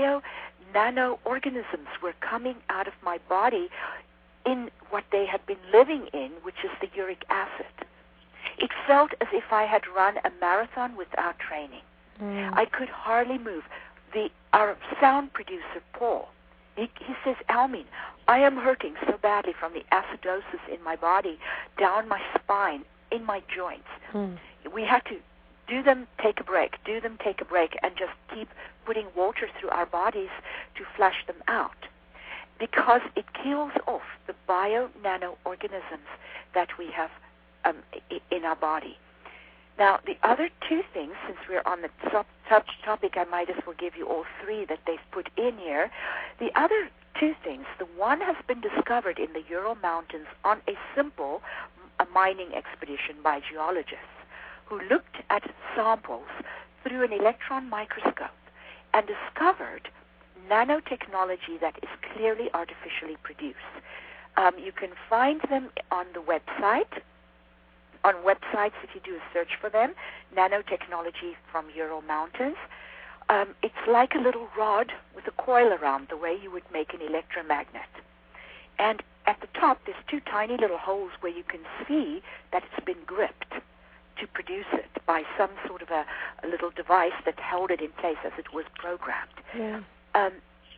bio-nano-organisms were coming out of my body in what they had been living in, which is the uric acid. It felt as if I had run a marathon without training. Mm. I could hardly move. The our sound producer, Paul, he, he says, Almeen, I am hurting so badly from the acidosis in my body, down my spine, in my joints. Mm. We had to do them, take a break, do them, take a break, and just keep putting water through our bodies to flush them out, because it kills off the bio-nano-organisms that we have um, in our body. Now, the other two things, since we're on the top, top topic, I might as well give you all three that they've put in here. The other two things, the one has been discovered in the Ural Mountains on a simple a mining expedition by geologists who looked at samples through an electron microscope and discovered nanotechnology that is clearly artificially produced. Um, you can find them on the website. On websites, if you do a search for them, nanotechnology from Ural Mountains. Um, it's like a little rod with a coil around, the way you would make an electromagnet. And at the top, there's two tiny little holes where you can see that it's been gripped to produce it by some sort of a, a little device that held it in place as it was programmed. Yeah. Um,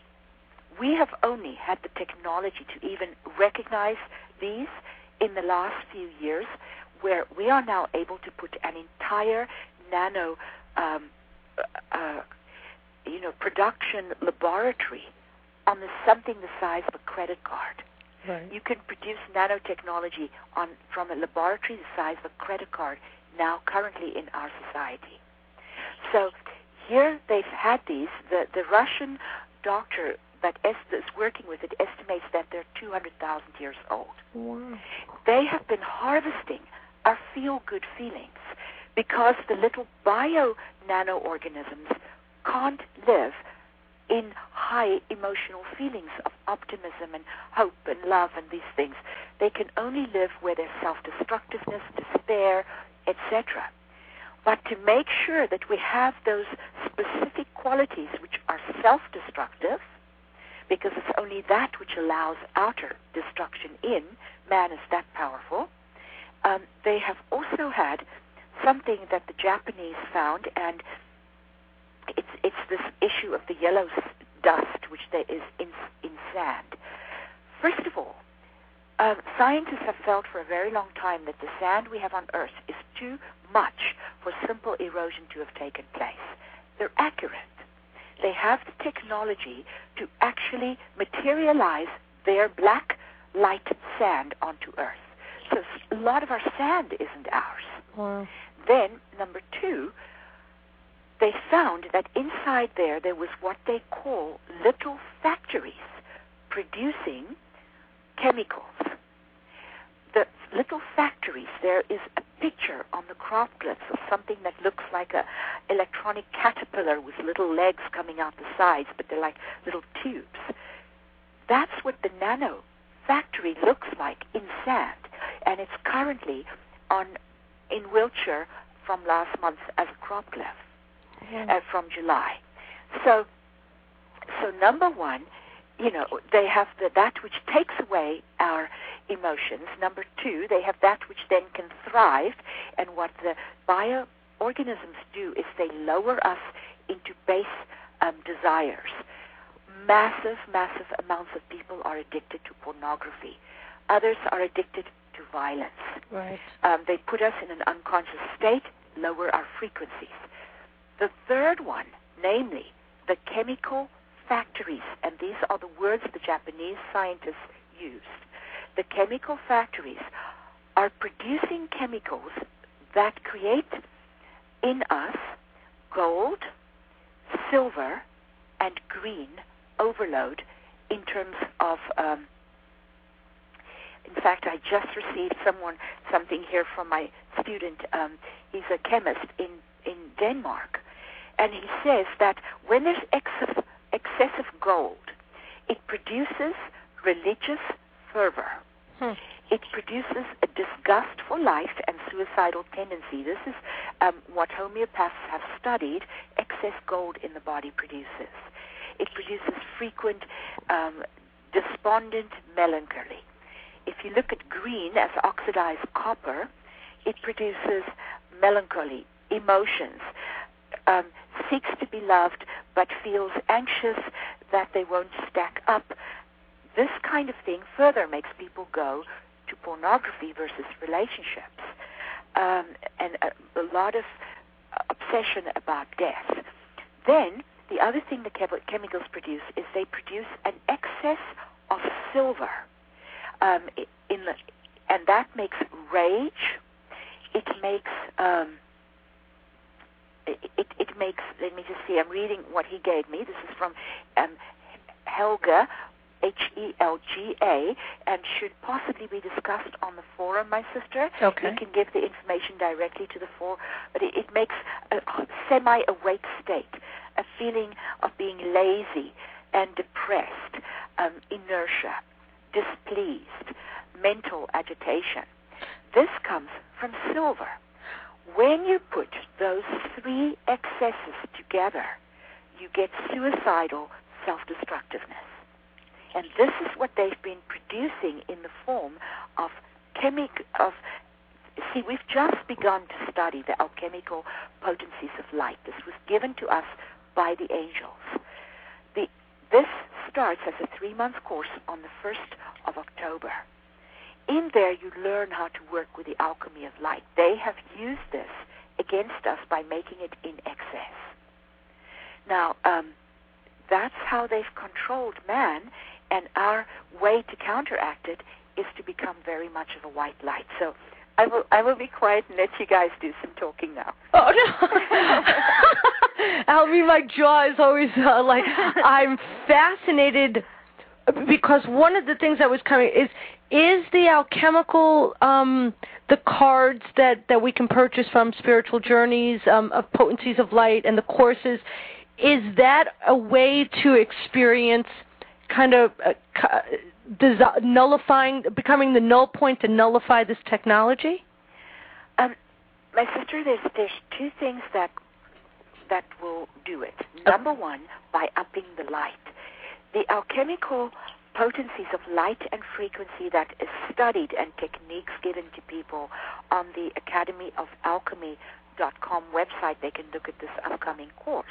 we have only had the technology to even recognize these in the last few years, where we are now able to put an entire nano, um, uh, you know, production laboratory on the, something the size of a credit card. Right. You can produce nanotechnology on from a laboratory the size of a credit card now currently in our society. So here they've had these. The, the Russian doctor that is working with it estimates that they're two hundred thousand years old. Wow. They have been harvesting our feel-good feelings because the little bio-nanoorganisms can't live in high emotional feelings of optimism and hope and love and these things. They can only live where there's self-destructiveness, despair, et cetera. But to make sure that we have those specific qualities which are self-destructive, because it's only that which allows outer destruction in, man is that powerful, um, they have also had something that the Japanese found, and it's it's this issue of the yellow dust, which there is in, in sand. First of all, uh, scientists have felt for a very long time that the sand we have on Earth is too much for simple erosion to have taken place. They're accurate. They have the technology to actually materialize their black light sand onto Earth. So a lot of our sand isn't ours. Wow. Then, number two, they found that inside there, there was what they call little factories producing chemicals. The little factories, there is a picture on the craft glyphs of something that looks like a electronic caterpillar with little legs coming out the sides, but they're like little tubes. That's what the nano factory looks like in sand, and it's currently on in Wiltshire from last month as a crop glyph. Uh, from July. So, so number one, you know, they have the, that which takes away our emotions. Number two, they have that which then can thrive. And what the bioorganisms do is they lower us into base um, desires. Massive, massive amounts of people are addicted to pornography. Others are addicted to violence. Right. Um, they put us in an unconscious state, lower our frequencies. The third one, namely the chemical factories, and these are the words the Japanese scientists used. The chemical factories are producing chemicals that create in us gold, silver, and green overload in terms of, um, in fact, I just received someone something here from my student. Um, he's a chemist in, in Denmark. And he says that when there's excess, excessive gold, it produces religious fervor. Hmm. It produces a disgust for life and suicidal tendency. This is um, what homeopaths have studied, excess gold in the body produces. It produces frequent um, despondent melancholy. If you look at green as oxidized copper, it produces melancholy, emotions, Um, seeks to be loved but feels anxious that they won't stack up. This kind of thing further makes people go to pornography versus relationships, um, and a, a lot of obsession about death. Then the other thing the chem- chemicals produce is they produce an excess of silver, um, in the, and that makes rage. It makes um, It, it makes, let me just see, I'm reading what he gave me. This is from um, Helga, H E L G A, and should possibly be discussed on the forum, my sister. Okay. You can give the information directly to the forum, but it, it makes a semi-awake state, a feeling of being lazy and depressed, um, inertia, displeased, mental agitation. This comes from silver. When you put those three excesses together, you get suicidal self-destructiveness. And this is what they've been producing in the form of chemic of see, we've just begun to study the alchemical potencies of light. This was given to us by the angels. The this starts as a three-month course on the first of October. In there, you learn how to work with the alchemy of light. They have used this against us by making it in excess. Now, um, that's how they've controlled man, and our way to counteract it is to become very much of a white light. So I will I will be quiet and let you guys do some talking now. Oh, no. I mean, my jaw is always uh, like, I'm fascinated because one of the things that was coming is, is the alchemical, um, the cards that, that we can purchase from Spiritual Journeys, um, of Potencies of Light and the courses, is that a way to experience kind of uh, disi- nullifying, becoming the null point to nullify this technology? Um, my sister, there's, there's two things that that will do it. Number one, by upping the light. The alchemical potencies of light and frequency that is studied and techniques given to people on the Academy of Alchemy dot com website, they can look at this upcoming course.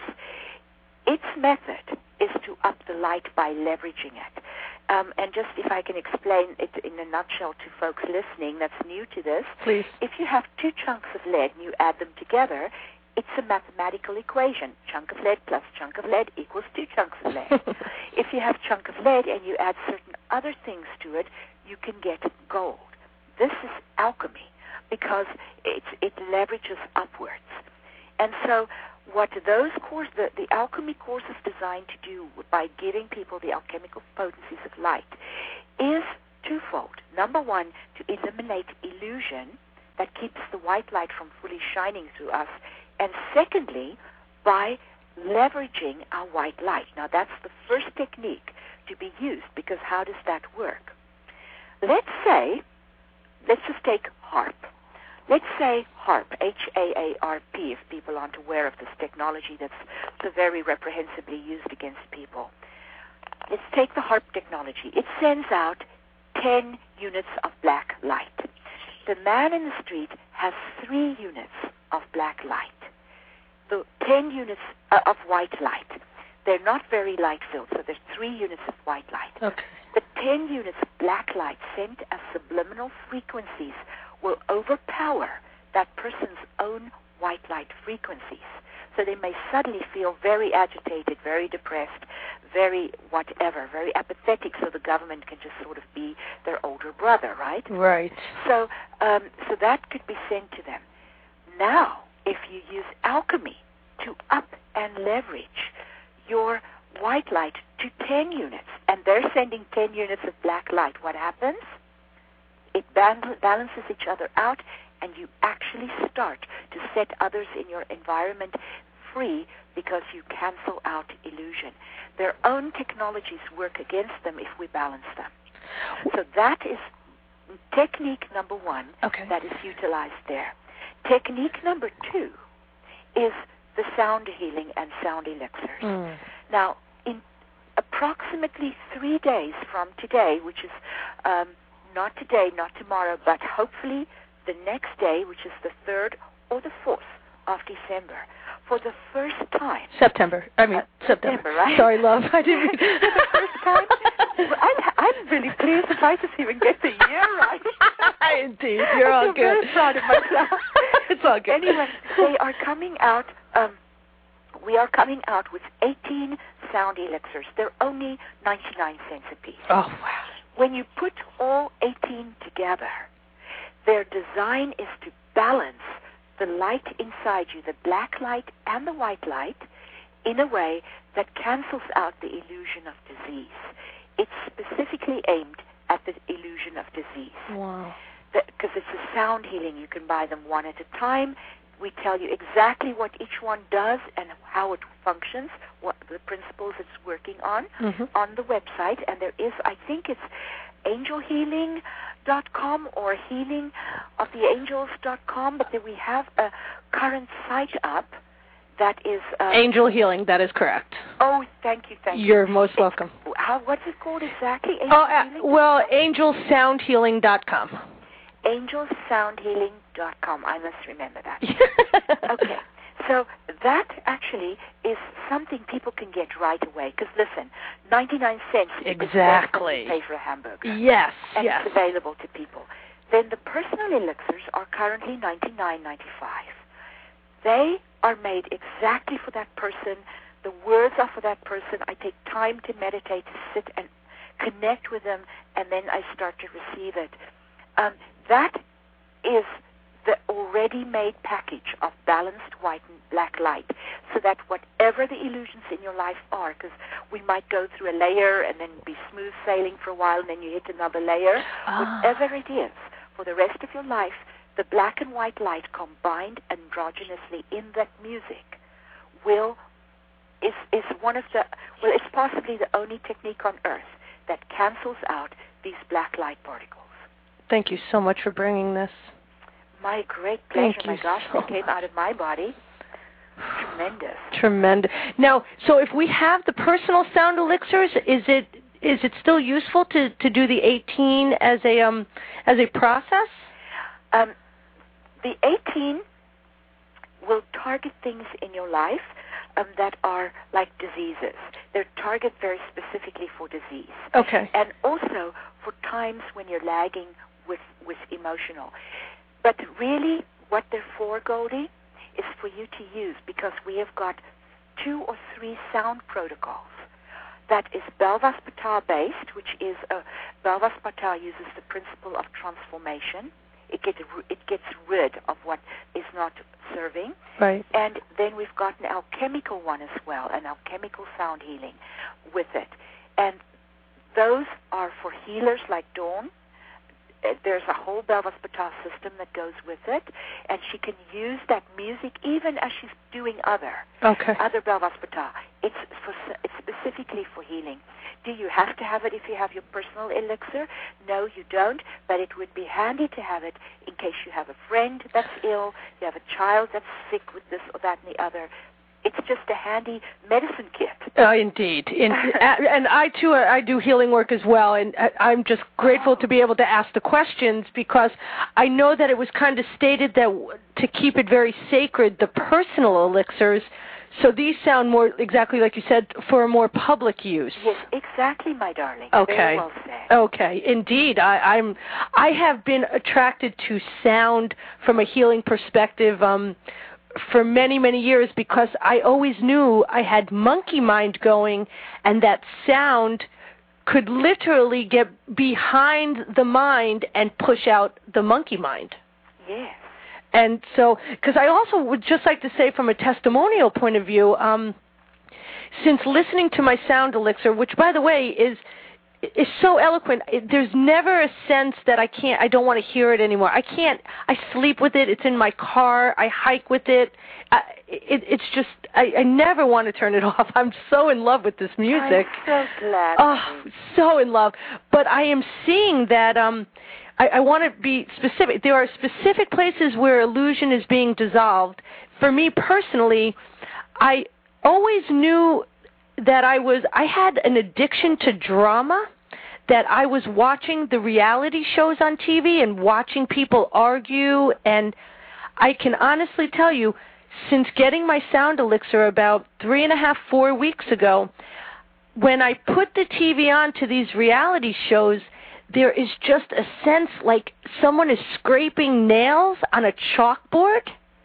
Its method is to up the light by leveraging it. Um, and just if I can explain it in a nutshell to folks listening that's new to this, please. If you have two chunks of lead and you add them together, it's a mathematical equation. Chunk of lead plus chunk of lead equals two chunks of lead. If you have chunk of lead and you add certain other things to it, you can get gold. This is alchemy because it's, it leverages upwards. And so what those courses, the, the alchemy course is designed to do by giving people the alchemical potencies of light is twofold. Number one, to eliminate illusion that keeps the white light from fully shining through us. And secondly, by leveraging our white light. Now, that's the first technique to be used, because how does that work? Let's say, let's just take HAARP. Let's say HAARP, H A A R P, if people aren't aware of this technology that's so very reprehensibly used against people. Let's take the HAARP technology. It sends out ten units of black light. The man in the street has three units of black light. The ten units uh, of white light. They're not very light-filled, so there's three units of white light. Okay. The ten units of black light sent as subliminal frequencies will overpower that person's own white light frequencies. So they may suddenly feel very agitated, very depressed, very whatever, very apathetic, so the government can just sort of be their older brother, right? Right. So, um, so that could be sent to them. Now, if you use alchemy to up and leverage your white light to ten units, and they're sending ten units of black light, what happens? It balances each other out, and you actually start to set others in your environment free because you cancel out illusion. Their own technologies work against them if we balance them. So that is technique number one okay. that is utilized there. Technique number two is the sound healing and sound elixirs. Mm. Now, in approximately three days from today, which is um, not today, not tomorrow, but hopefully the next day, which is the third or the fourth of December, for the first time. September. I mean, uh, September. September, right? Sorry, love. I didn't mean... For the first time. I'm, I'm really pleased if I just even get the year right. Indeed. You're all I'm good. very proud of myself. It's all good. Anyway, they are coming out, um, we are coming out with eighteen sound elixirs. They're only ninety-nine cents a piece. Oh, wow. When you put all eighteen together, their design is to balance the light inside you, the black light and the white light, in a way that cancels out the illusion of disease. It's specifically aimed at the illusion of disease. Wow. Because it's a sound healing. You can buy them one at a time. We tell you exactly what each one does and how it functions, what the principles it's working on, mm-hmm. on the website. And there is, I think it's angel healing dot com or healing of the angels dot com, but then we have a current site up that is... Um, Angel Healing, that is correct. Oh, thank you, thank you. You're most welcome. How, what's it called exactly? Angel oh, uh, well, angel sound healing dot com. angel sound healing dot com. I must remember that. Okay. So that actually is something people can get right away. Because listen, ninety-nine cents exactly. is pay for a hamburger. Yes, and yes. it's available to people. Then the personal elixirs are currently ninety-nine ninety-five. They are made exactly for that person The words are for that person. I take time to meditate, to sit and connect with them, and then I start to receive it. Um, that is the already made package of balanced white and black light, so that whatever the illusions in your life are, because we might go through a layer and then be smooth sailing for a while, and then you hit another layer, ah. whatever it is, for the rest of your life, the black and white light combined androgynously in that music will is is one of the well, it's possibly the only technique on earth that cancels out these black light particles. Thank you so much for bringing this. My great pleasure. Thank my you gosh, so that came out of my body. Tremendous. Tremendous. Now, so if we have the personal sound elixirs, is it is it still useful to, to do the eighteen as a um as a process? Um, the eighteen will target things in your life um, that are like diseases. They're targeted very specifically for disease. Okay. And also for times when you're lagging with, with emotional. But really, what they're for, Goldie, is for you to use, because we have got two or three sound protocols. That is Belvas Patar based, which is a, Belvas Patar uses the principle of transformation. It gets it gets rid of what is not serving. Right. And then we've got an alchemical one as well, an alchemical sound healing with it. And those are for healers like Dawn. There's a whole Belvas Patar system that goes with it, and she can use that music even as she's doing other okay. other Belvas Patar. It's for it's specifically for healing. Do you have to have it if you have your personal elixir? No, you don't, but it would be handy to have it in case you have a friend that's ill, you have a child that's sick with this or that and the other. It's just a handy medicine kit. Uh, indeed. In, and I, too, I do healing work as well, and I'm just grateful to be able to ask the questions, because I know that it was kind of stated that to keep it very sacred, the personal elixirs, so these sound more, exactly like you said, for a more public use. Yes, exactly, my darling. Okay. Very well said. Okay, indeed. I, I'm. I have been attracted to sound from a healing perspective um, for many, many years, because I always knew I had monkey mind going, and that sound could literally get behind the mind and push out the monkey mind. Yes. And so, because I also would just like to say from a testimonial point of view, um, since listening to my sound elixir, which, by the way, is is so eloquent, it, there's never a sense that I can't, I don't want to hear it anymore. I can't, I sleep with it, it's in my car, I hike with it. I, it it's just, I, I never want to turn it off. I'm so in love with this music. I'm so glad. Oh, so in love. But I am seeing that... Um, I, I want to be specific. There are specific places where illusion is being dissolved. For me personally, I always knew that I was, I had an addiction to drama, that I was watching the reality shows on T V and watching people argue, and I can honestly tell you, since getting my sound elixir about three and a half, four weeks ago, when I put the T V on to these reality shows, there is just a sense like someone is scraping nails on a chalkboard.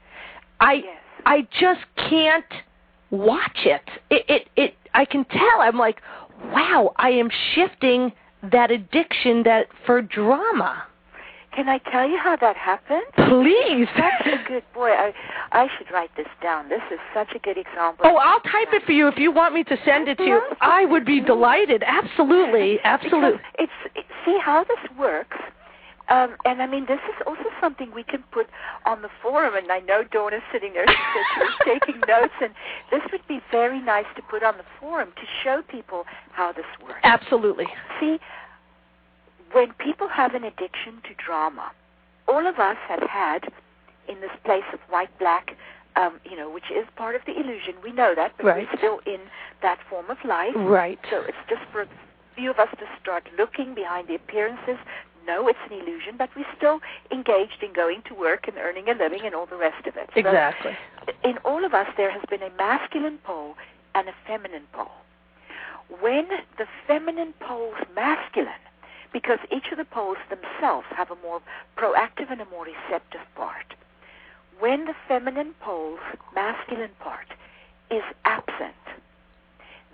I yes. I just can't watch it. It, it. it I can tell. I'm like, wow, I am shifting that addiction that for drama. Can I tell you how that happened? Please. Such a good boy. I I should write this down. This is such a good example. Oh, I'll type it for you if you want me to send it to you. I would be delighted. Absolutely, absolutely. Because it's it, see how this works. Um, and I mean, this is also something we can put on the forum. And I know Dawn is sitting there, she's taking notes. And this would be very nice to put on the forum to show people how this works. Absolutely. See, when people have an addiction to drama, all of us have had in this place of white-black, um, you know, which is part of the illusion. We know that, but right. we're still in that form of life. Right. So it's just for a few of us to start looking behind the appearances. No, it's an illusion, but we're still engaged in going to work and earning a living and all the rest of it. Exactly. So in all of us, there has been a masculine pole and a feminine pole. When the feminine pole's masculine, because each of the poles themselves have a more proactive and a more receptive part. When the feminine pole's masculine part is absent,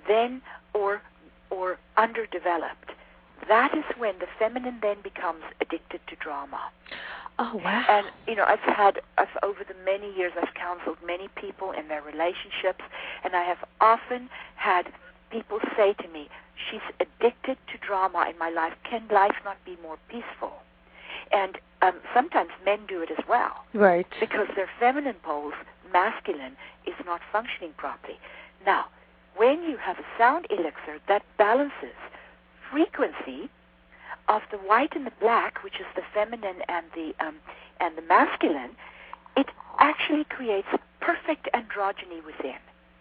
then or or underdeveloped, that is when the feminine then becomes addicted to drama. Oh, wow. And, you know, I've had, I've, over the many years, I've counseled many people in their relationships, and I have often had people say to me, she's addicted to drama in my life. Can life not be more peaceful? And um, sometimes men do it as well. Right. Because their feminine poles, masculine, is not functioning properly. Now, when you have a sound elixir that balances frequency of the white and the black, which is the feminine and the um, and the masculine, it actually creates perfect androgyny within.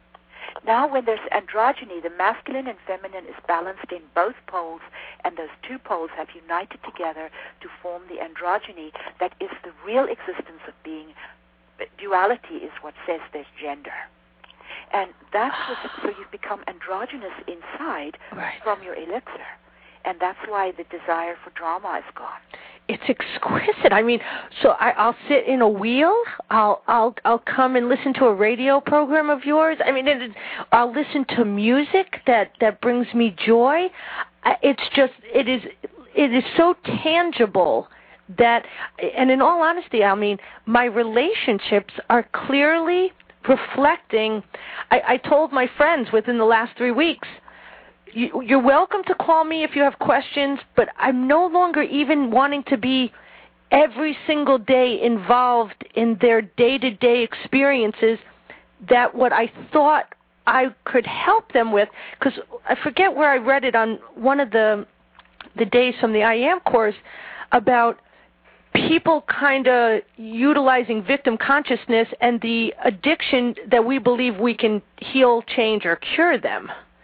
Now, when there's androgyny, the masculine and feminine is balanced in both poles, and those two poles have united together to form the androgyny that is the real existence of being. Duality is what says there's gender. And that's what, so you become androgynous inside right. from your elixir. And that's why the desire for drama is gone. It's exquisite. I mean, so I, I'll sit in a wheel. I'll I'll I'll come and listen to a radio program of yours. I mean, it, I'll listen to music that, that brings me joy. It's just it is it is so tangible that, and in all honesty, I mean, my relationships are clearly reflecting. I, I told my friends within the last three weeks. You, you're welcome to call me if you have questions, but I'm no longer even wanting to be every single day involved in their day-to-day experiences that what I thought I could help them with, because I forget where I read it on one of the the days from the I Am course about people kind of utilizing victim consciousness and the addiction that we believe we can heal, change, or cure them.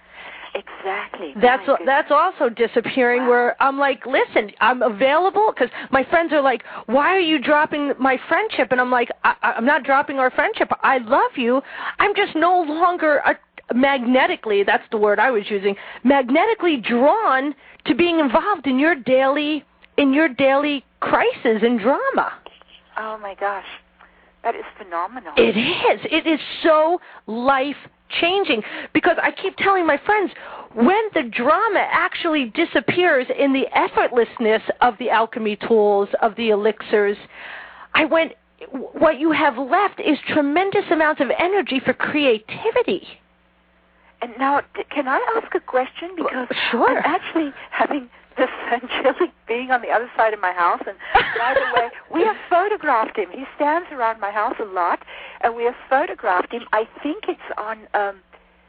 Exactly. That's that's also disappearing. Wow. Where I'm like, listen, I'm available, because my friends are like, why are you dropping my friendship? And I'm like, I, I'm not dropping our friendship. I love you. I'm just no longer a, magnetically, that's the word I was using, magnetically drawn to being involved in your daily in your daily crisis and drama. Oh my gosh, that is phenomenal. It is. It is so life changing, because I keep telling my friends, when the drama actually disappears in the effortlessness of the alchemy tools, of the elixirs, I went, what you have left is tremendous amounts of energy for creativity. And now, can I ask a question? Because sure. I'm actually having this angelic being on the other side of my house, and by the way, we have photographed him. He stands around my house a lot, and we have photographed him. I think it's on, um,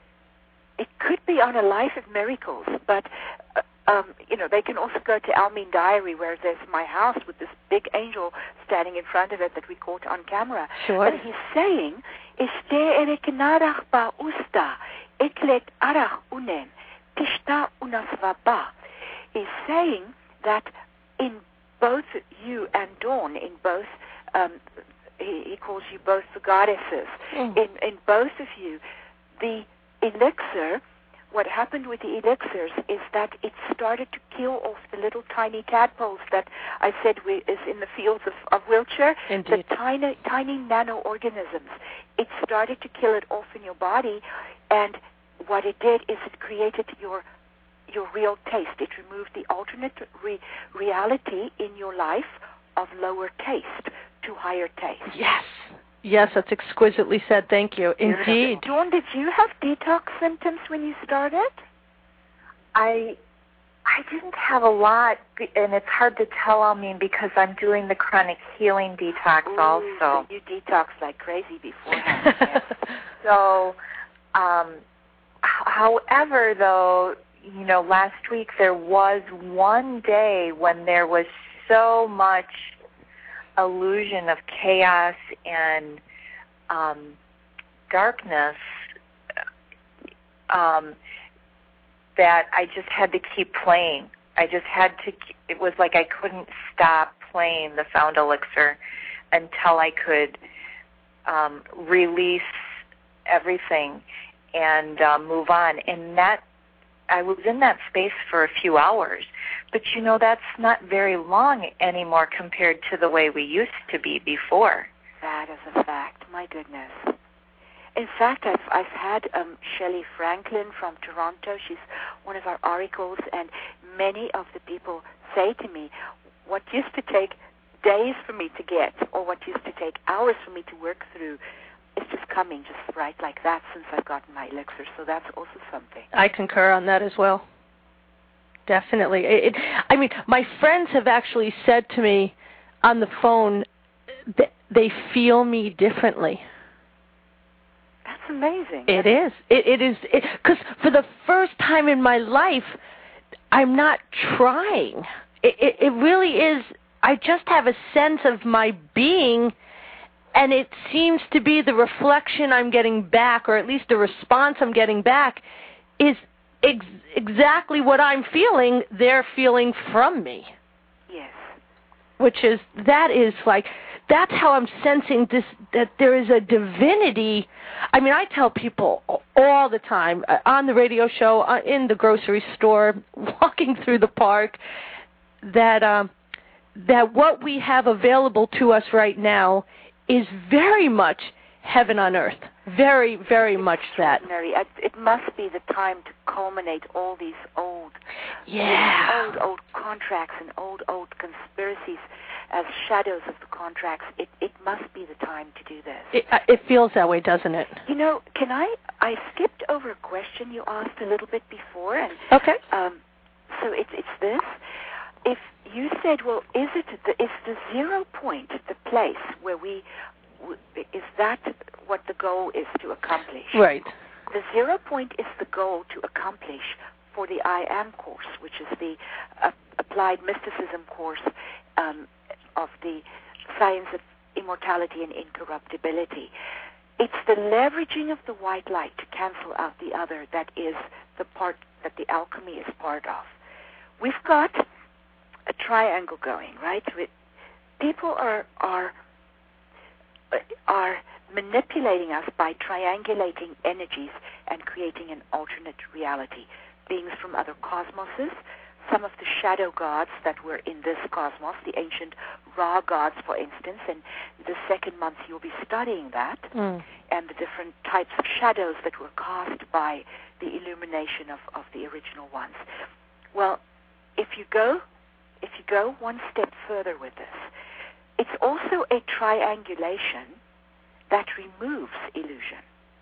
it could be on A Life of Miracles, but, uh, um, you know, they can also go to Almeen Diary, where there's my house with this big angel standing in front of it that we caught on camera. Sure. But he's saying, Este erekenarach ba usta, eklet arach unem, tishta unasvaba. He's saying that in both you and Dawn, in both, um, he, he calls you both the goddesses, mm. in, in both of you, the elixir, what happened with the elixirs is that it started to kill off the little tiny tadpoles that I said we, is in the fields of, of Wiltshire, Indeed. the tiny, tiny nano-organisms. It started to kill it off in your body, and what it did is it created your your real taste. It removed the alternate re- reality in your life of lower taste to higher taste. Yes. Yes, that's exquisitely said. Thank you. Indeed. Dawn, did you have detox symptoms when you started? I I didn't have a lot, and it's hard to tell, I mean, because I'm doing the chronic healing detox Ooh, also. So you detoxed like crazy beforehand. Yes. So, um, however, though, you know, last week there was one day when there was so much illusion of chaos and um, darkness um, that I just had to keep playing. I just had to, it was like I couldn't stop playing the Found Elixir until I could um, release everything and uh, move on. And that, I was in that space for a few hours. But, you know, that's not very long anymore compared to the way we used to be before. That is a fact. My goodness. in fact, I've I've had um, Shelley Franklin from Toronto. She's one of our oracles, and many of the people say to me, what used to take days for me to get, or what used to take hours for me to work through, it's just coming just right like that since I've gotten my elixir. So that's also something. I concur on that as well. Definitely. It, it, I mean, my friends have actually said to me on the phone that they feel me differently. That's amazing. It is. It, it is. Because for the first time in my life, I'm not trying. It, it, it really is. I just have a sense of my being, and it seems to be the reflection I'm getting back, or at least the response I'm getting back, is ex- exactly what I'm feeling, they're feeling from me. Yes. Which is, that is like, that's how I'm sensing this, that there is a divinity. I mean, I tell people all the time, uh, on the radio show, uh, in the grocery store, walking through the park, that um, that what we have available to us right now is very much heaven on earth. Very, very it's much that. It, it must be the time to culminate all these old, yeah. old, old contracts and old, old conspiracies as shadows of the contracts. It, it must be the time to do this. It, uh, it feels that way, doesn't it? You know, can I, I skipped over a question you asked a little bit before. And, okay. Um, so it's, it's this. If you said, well, is it the, is the zero point the place where we, is that what the goal is to accomplish? Right. The zero point is the goal to accomplish for the I Am course, which is the uh, applied mysticism course um, of the science of immortality and incorruptibility. It's the leveraging of the white light to cancel out the other that is the part that the alchemy is part of. We've got a triangle going, right? With, people are are are manipulating us by triangulating energies and creating an alternate reality. Beings from other cosmoses, some of the shadow gods that were in this cosmos, the ancient Ra gods, for instance, and the second month you'll be studying that, mm. and the different types of shadows that were cast by the illumination of, of the original ones. Well, if you go if you go one step further with this, it's also a triangulation that removes illusion.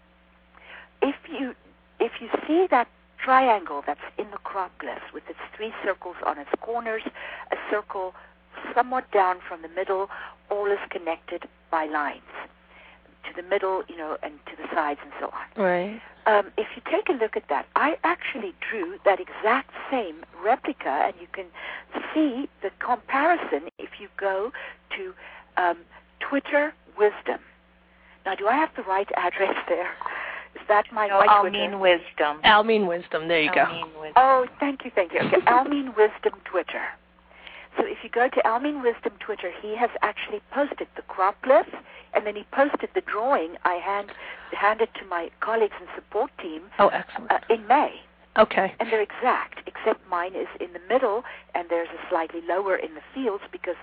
If you if you see that triangle that's in the crop glyphs with its three circles on its corners, a circle somewhat down from the middle, all is connected by lines to the middle, you know, and to the sides and so on. Right. Um, if you take a look at that, I actually drew that exact same replica, and you can see the comparison if you go to um, Twitter Wisdom. Now, do I have the right address there? Is that my no, my Almeen Wisdom. Almeen Wisdom. There you Almeen go. Wisdom. Oh, thank you, thank you. Okay, Almeen Wisdom Twitter. So if you go to Almeen Wisdom Twitter, he has actually posted the crop glyphs, and then he posted the drawing I hand, handed to my colleagues and support team oh, excellent. Uh, in May. Okay. And they're exact, except mine is in the middle, and there's a slightly lower in the fields, because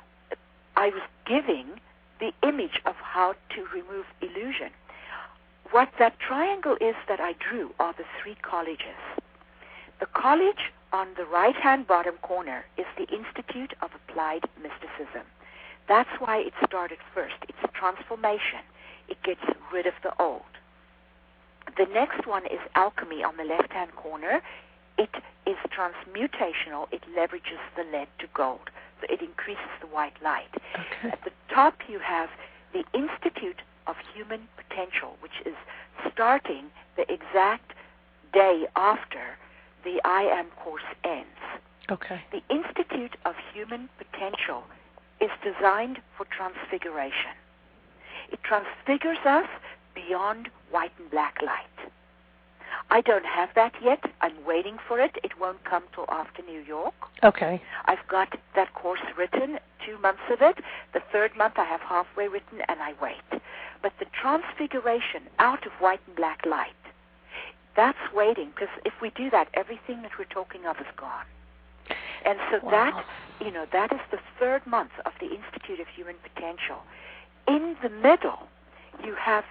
I was giving the image of how to remove illusion. What that triangle is that I drew are the three colleges. The college on the right-hand bottom corner is the Institute of Applied Mysticism. That's why it started first. It's a transformation. It gets rid of the old. The next one is alchemy on the left-hand corner. It is transmutational. It leverages the lead to gold. So it increases the white light. Okay. At the top you have the Institute of Human Potential, which is starting the exact day after the I Am course ends. Okay. The Institute of Human Potential is designed for transfiguration. It transfigures us beyond white and black light. I don't have that yet. I'm waiting for it. It won't come till after New York. Okay. I've got that course written, two months of it. The third month I have halfway written, and I wait. But the transfiguration out of white and black light, that's waiting, because if we do that, everything that we're talking of is gone. And so wow. that, you know, that is the third month of the Institute of Human Potential. In the middle, you have the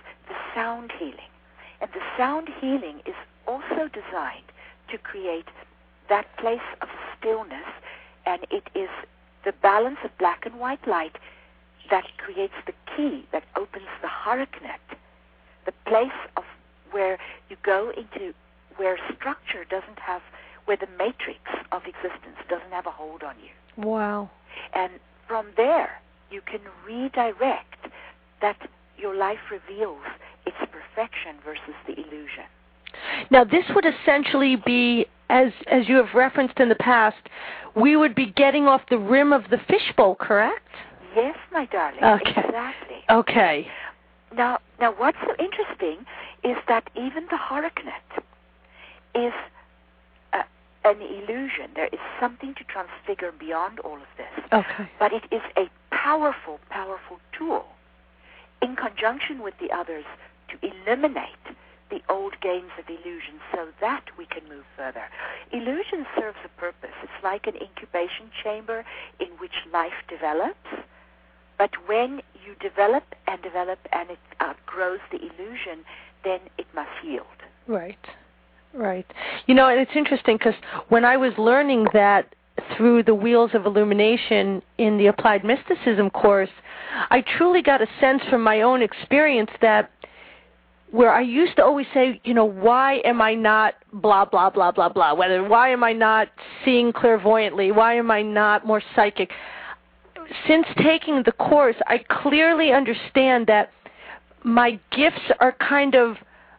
sound healing. And the sound healing is also designed to create that place of stillness, and it is the balance of black and white light that creates the key that opens the Harakhnet, the place of where you go into where structure doesn't have, where the matrix of existence doesn't have a hold on you. Wow. And from there, you can redirect that your life reveals its perfection versus the illusion. Now, this would essentially be, as as you have referenced in the past, we would be getting off the rim of the fishbowl, correct? Yes, my darling. Okay. Exactly. Okay. Now, now, what's so interesting is that even the Harakhnet is a, an illusion. There is something to transfigure beyond all of this. Okay. But it is a powerful, powerful tool in conjunction with the others to eliminate the old games of illusion so that we can move further. Illusion serves a purpose. It's like an incubation chamber in which life develops. But when you develop and develop and it outgrows the illusion, then it must yield. Right. Right. You know, and it's interesting because when I was learning that through the Wheels of Illumination in the Applied Mysticism course, I truly got a sense from my own experience that where I used to always say, you know, why am I not blah, blah, blah, blah, blah, whether why am I not seeing clairvoyantly, why am I not more psychic? Since taking the course, I clearly understand that my gifts are kind of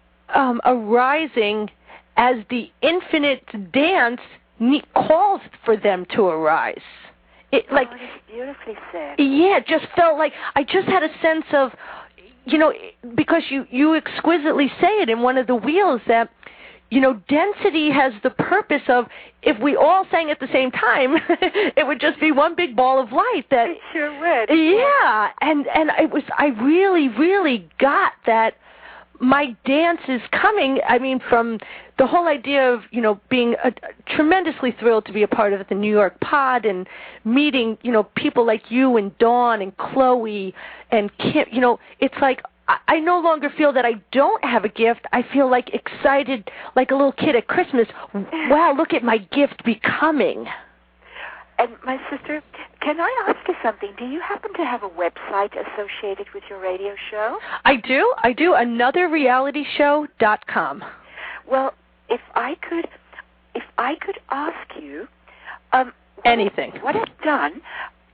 um, arising as the infinite dance ne- calls for them to arise. It, like, oh, it's beautifully said. Yeah, it just felt like I just had a sense of, you know, because you, you exquisitely say it in one of the wheels that, you know, density has the purpose of, if we all sang at the same time, it would just be one big ball of light. That it sure would. Yeah, and and it was, I really, really got that my dance is coming. I mean, from the whole idea of, you know, being a, a tremendously thrilled to be a part of the New York Pod and meeting, you know, people like you and Dawn and Chloe and Kim. You know, it's like I, I no longer feel that I don't have a gift. I feel like excited, like a little kid at Christmas. Wow, look at my gift becoming. And my sister, can I ask you something? Do you happen to have a website associated with your radio show? I do. I do. another reality show dot com. Well, if I could, if I could ask you, um, anything. What I've done,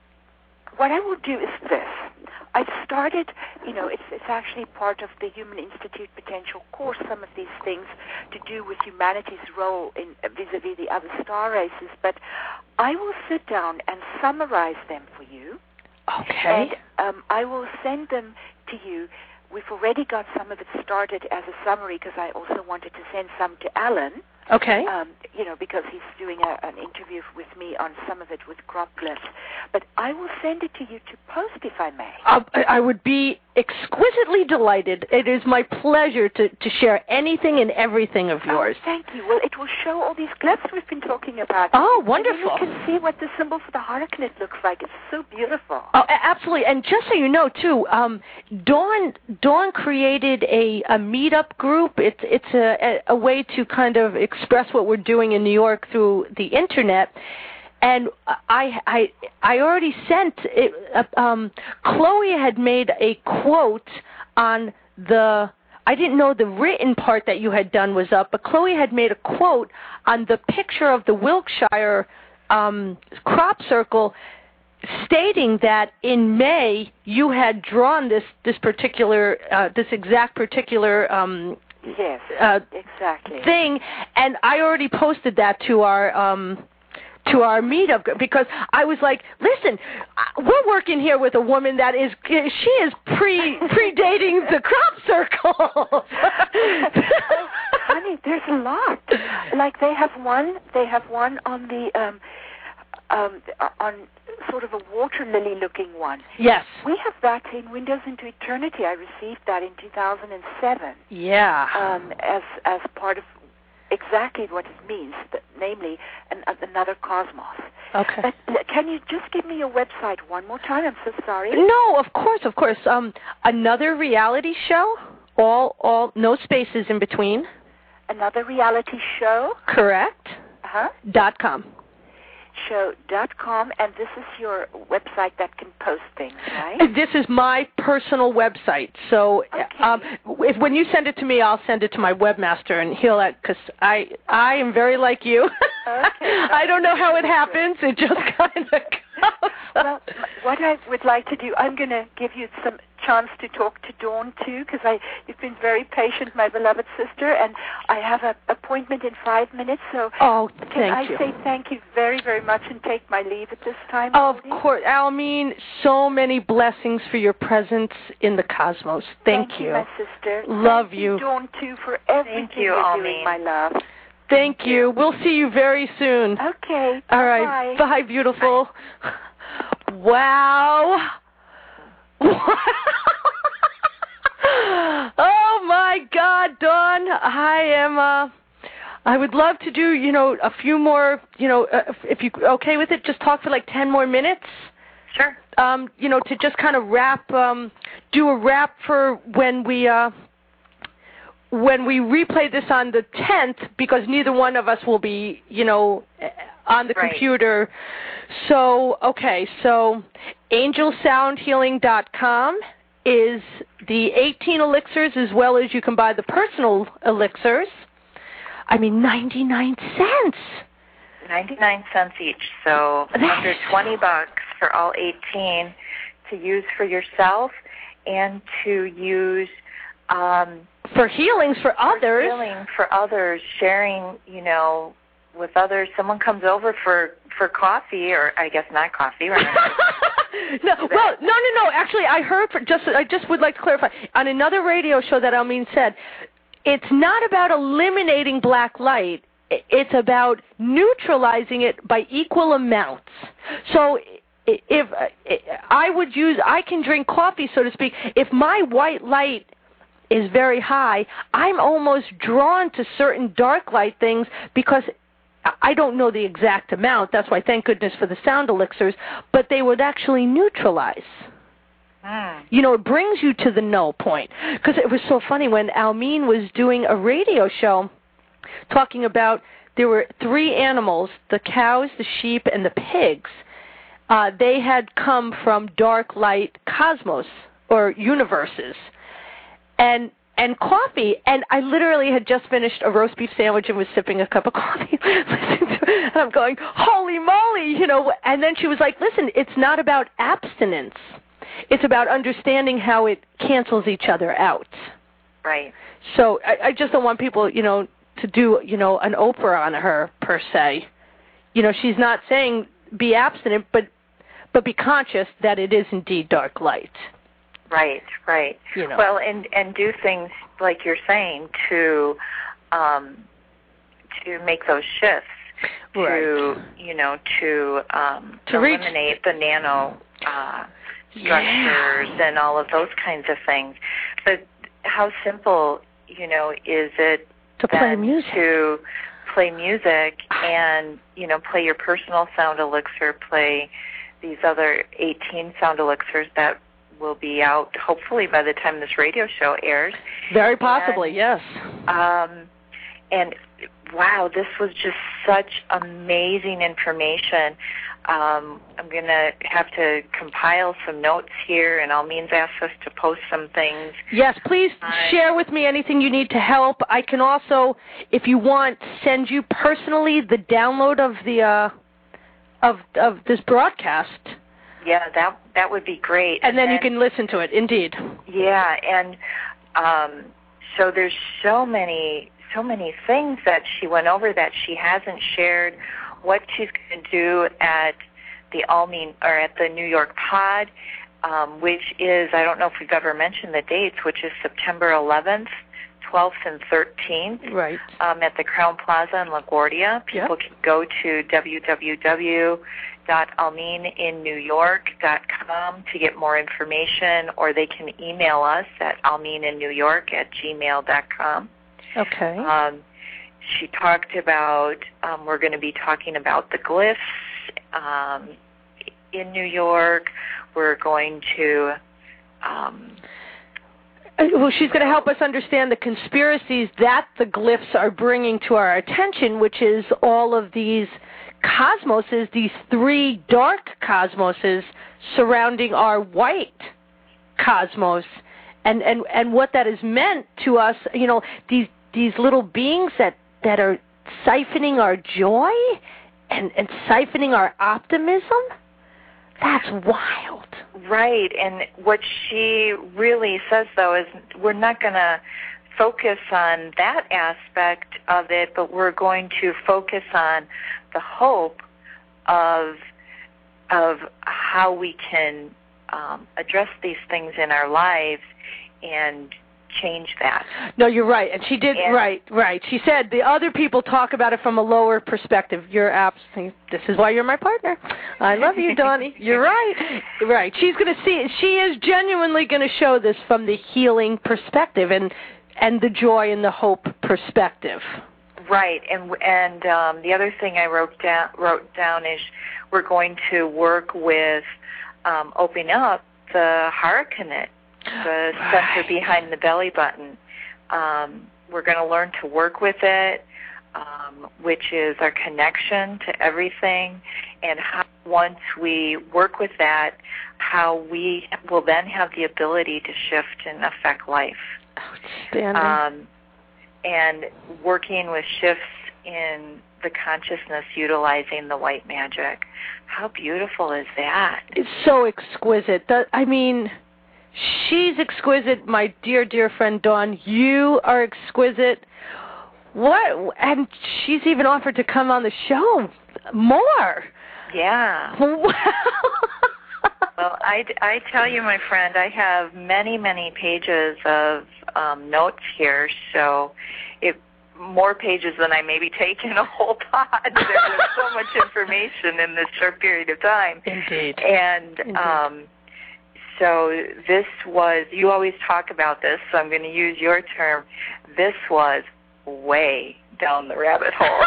what I will do is this. I've started, you know, it's it's actually part of the Human Institute Potential course, some of these things to do with humanity's role in vis-a-vis the other star races, but I will sit down and summarize them for you. Okay. And um, I will send them to you. We've already got some of it started as a summary because I also wanted to send some to Alan. Okay. Um, you know, because he's doing a, an interview with me on some of it with crop glyphs. But I will send it to you to post if I may. Uh, I would be exquisitely delighted. It is my pleasure to, to share anything and everything of yours. Oh, thank you. Well, it will show all these glyphs we've been talking about. Oh, wonderful. And then you can see what the symbol for the Harakhnet looks like. It's so beautiful. Oh, absolutely. And just so you know, too, um, Dawn Dawn created a, a meetup group. It's it's a, a way to kind of express what we're doing in New York through the internet. And I, I, I already sent it. Uh, um, Chloe had made a quote on the. I didn't know the written part that you had done was up, but Chloe had made a quote on the picture of the Wilkshire um, crop circle, stating that in May you had drawn this this particular uh, this exact particular. Um, Yes, uh, exactly. Thing, and I already posted that to our um, to our meetup because I was like, listen, we're working here with a woman that is she is pre predating the crop circle. Oh, honey, there's a lot. Like they have one, they have one on the um, um, on sort of a water lily looking one. Yes. We have that in Windows into Eternity. I received that in two thousand seven. Yeah. Um, as as part of exactly what it means, that, namely an, another cosmos. Okay. But can you just give me your website one more time? I'm so sorry. No, of course, of course. Um, another reality show all, all, no spaces in between. Another reality show. Correct. Uh-huh. Dot com. Show dot com, and this is your website that can post things, right? This is my personal website. So okay. um, if, when you send it to me, I'll send it to my webmaster, and he'll, because I, I am very like you. Okay. I don't know how it happens. It just kind of goes. Well, what I would like to do, I'm going to give you some chance to talk to Dawn, too, because I you've been very patient, my beloved sister, and I have an appointment in five minutes, so oh, can thank I you. say thank you very, very much and take my leave at this time? Of Already? course. Almeen, so many blessings for your presence in the cosmos. Thank, thank you. you, my sister. Love thank you. you, Dawn, too, for everything you, you're Almeen. doing, my love. Thank you. We'll see you very soon. Okay. All right. Bye. Bye, beautiful. Bye. Wow. Oh, my God, Dawn. I am, uh, I would love to do, you know, a few more, you know, uh, if you're okay with it, just talk for like ten more minutes. Sure. Um, you know, to just kind of wrap, um, do a wrap for when we, uh, when we replay this on the tenth, because neither one of us will be, you know, on the right. computer. So, okay, so angel sound healing dot com is the eighteen elixirs, as well as you can buy the personal elixirs. I mean, ninety-nine cents. ninety-nine cents each, so under twenty bucks for all eighteen to use for yourself and to use um, for healings for, for others. Healing for others, sharing, you know, with others. Someone comes over for, for coffee, or I guess not coffee, right? no, well, no, no, no. Actually, I heard, for just I just would like to clarify, on another radio show that Almeen said, it's not about eliminating black light. It's about neutralizing it by equal amounts. So if I would use, I can drink coffee, so to speak. If my white light is very high, I'm almost drawn to certain dark light things because I don't know the exact amount. That's why, thank goodness for the sound elixirs, but they would actually neutralize. Mm. You know, it brings you to the null point. Because it was so funny when Almeen was doing a radio show talking about there were three animals, the cows, the sheep, and the pigs. Uh, they had come from dark light cosmos or universes. And and coffee, and I literally had just finished a roast beef sandwich and was sipping a cup of coffee, and I'm going, holy moly, you know, and then she was like, listen, it's not about abstinence. It's about understanding how it cancels each other out. Right. So I, I just don't want people, you know, to do, you know, an Oprah on her, per se. You know, she's not saying be abstinent, but but be conscious that it is indeed dark light. Right, right. You know. Well, and and do things like you're saying to um, to make those shifts, right. to you know to um, to eliminate reach. the nano uh, structures yeah. and all of those kinds of things. But how simple, you know, is it to play music? To play music and you know play your personal sound elixir, play these other eighteen sound elixirs that will be out hopefully by the time this radio show airs. Very possibly, and, yes. Um, and wow, this was just such amazing information. Um, I'm going to have to compile some notes here, and Almeen's asked us to post some things. Yes, please uh, share with me anything you need to help. I can also, if you want, send you personally the download of the uh, of of this broadcast. Yeah, that that would be great. And, and then, then you can listen to it, indeed. Yeah, and um, so there's so many so many things that she went over that she hasn't shared. What she's going to do at the Almeen or at the New York Pod, um, which is, I don't know if we've ever mentioned the dates, which is September eleventh, twelfth, and thirteenth. Right. Um, at the Crown Plaza in LaGuardia. People yep. can go to w w w dot almeen in new york dot com to get more information, or they can email us at almeeninNewYork at gmail dot com. Okay. Um, she talked about, um, we're going to be talking about the glyphs um, in New York. We're going to, um, Well, she's going to help us understand the conspiracies that the glyphs are bringing to our attention, which is all of these cosmoses, these three dark cosmoses surrounding our white cosmos, and, and, and what that has meant to us, you know, these these little beings that, that are siphoning our joy and, and siphoning our optimism. That's wild. Right, and what she really says, though, is we're not going to focus on that aspect of it, but we're going to focus on the hope of of how we can um, address these things in our lives and change that. No, you're right, and she did and, right, right. She said the other people talk about it from a lower perspective. You're absolutely. This is why you're my partner. I love you, Donnie. You're right, right. She's going to see. She is genuinely going to show this from the healing perspective and and the joy and the hope perspective. Right, and and um, the other thing I wrote down wrote down is we're going to work with um, opening up the Harakanit, the right. center behind the belly button. Um, we're going to learn to work with it, um, which is our connection to everything, and how once we work with that, how we will then have the ability to shift and affect life. Outstanding. Um, and working with shifts in the consciousness utilizing the white magic. How beautiful is that? It's so exquisite. That, I mean, she's exquisite, my dear, dear friend Dawn. You are exquisite. What? And she's even offered to come on the show more. Yeah. Wow. Well, I, I tell you, my friend, I have many, many pages of um, notes here, so it more pages than I maybe take in a whole pod. There's so much information in this short period of time. Indeed. And Indeed. Um, so this was, you always talk about this, so I'm going to use your term, this was way down the rabbit hole.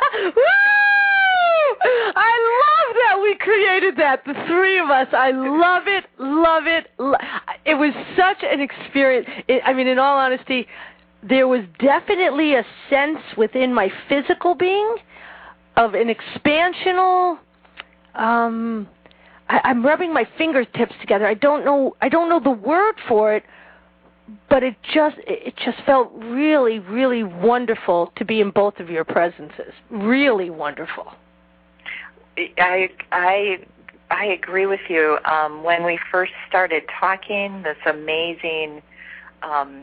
I love that we created that, the three of us. I love it, love it. Lo- it was such an experience. It, I mean, in all honesty, there was definitely a sense within my physical being of an expansional. Um, I, I'm rubbing my fingertips together. I don't know. I don't know the word for it, but it just it just felt really, really wonderful to be in both of your presences. Really wonderful. I I I agree with you. Um, when we first started talking, this amazing um,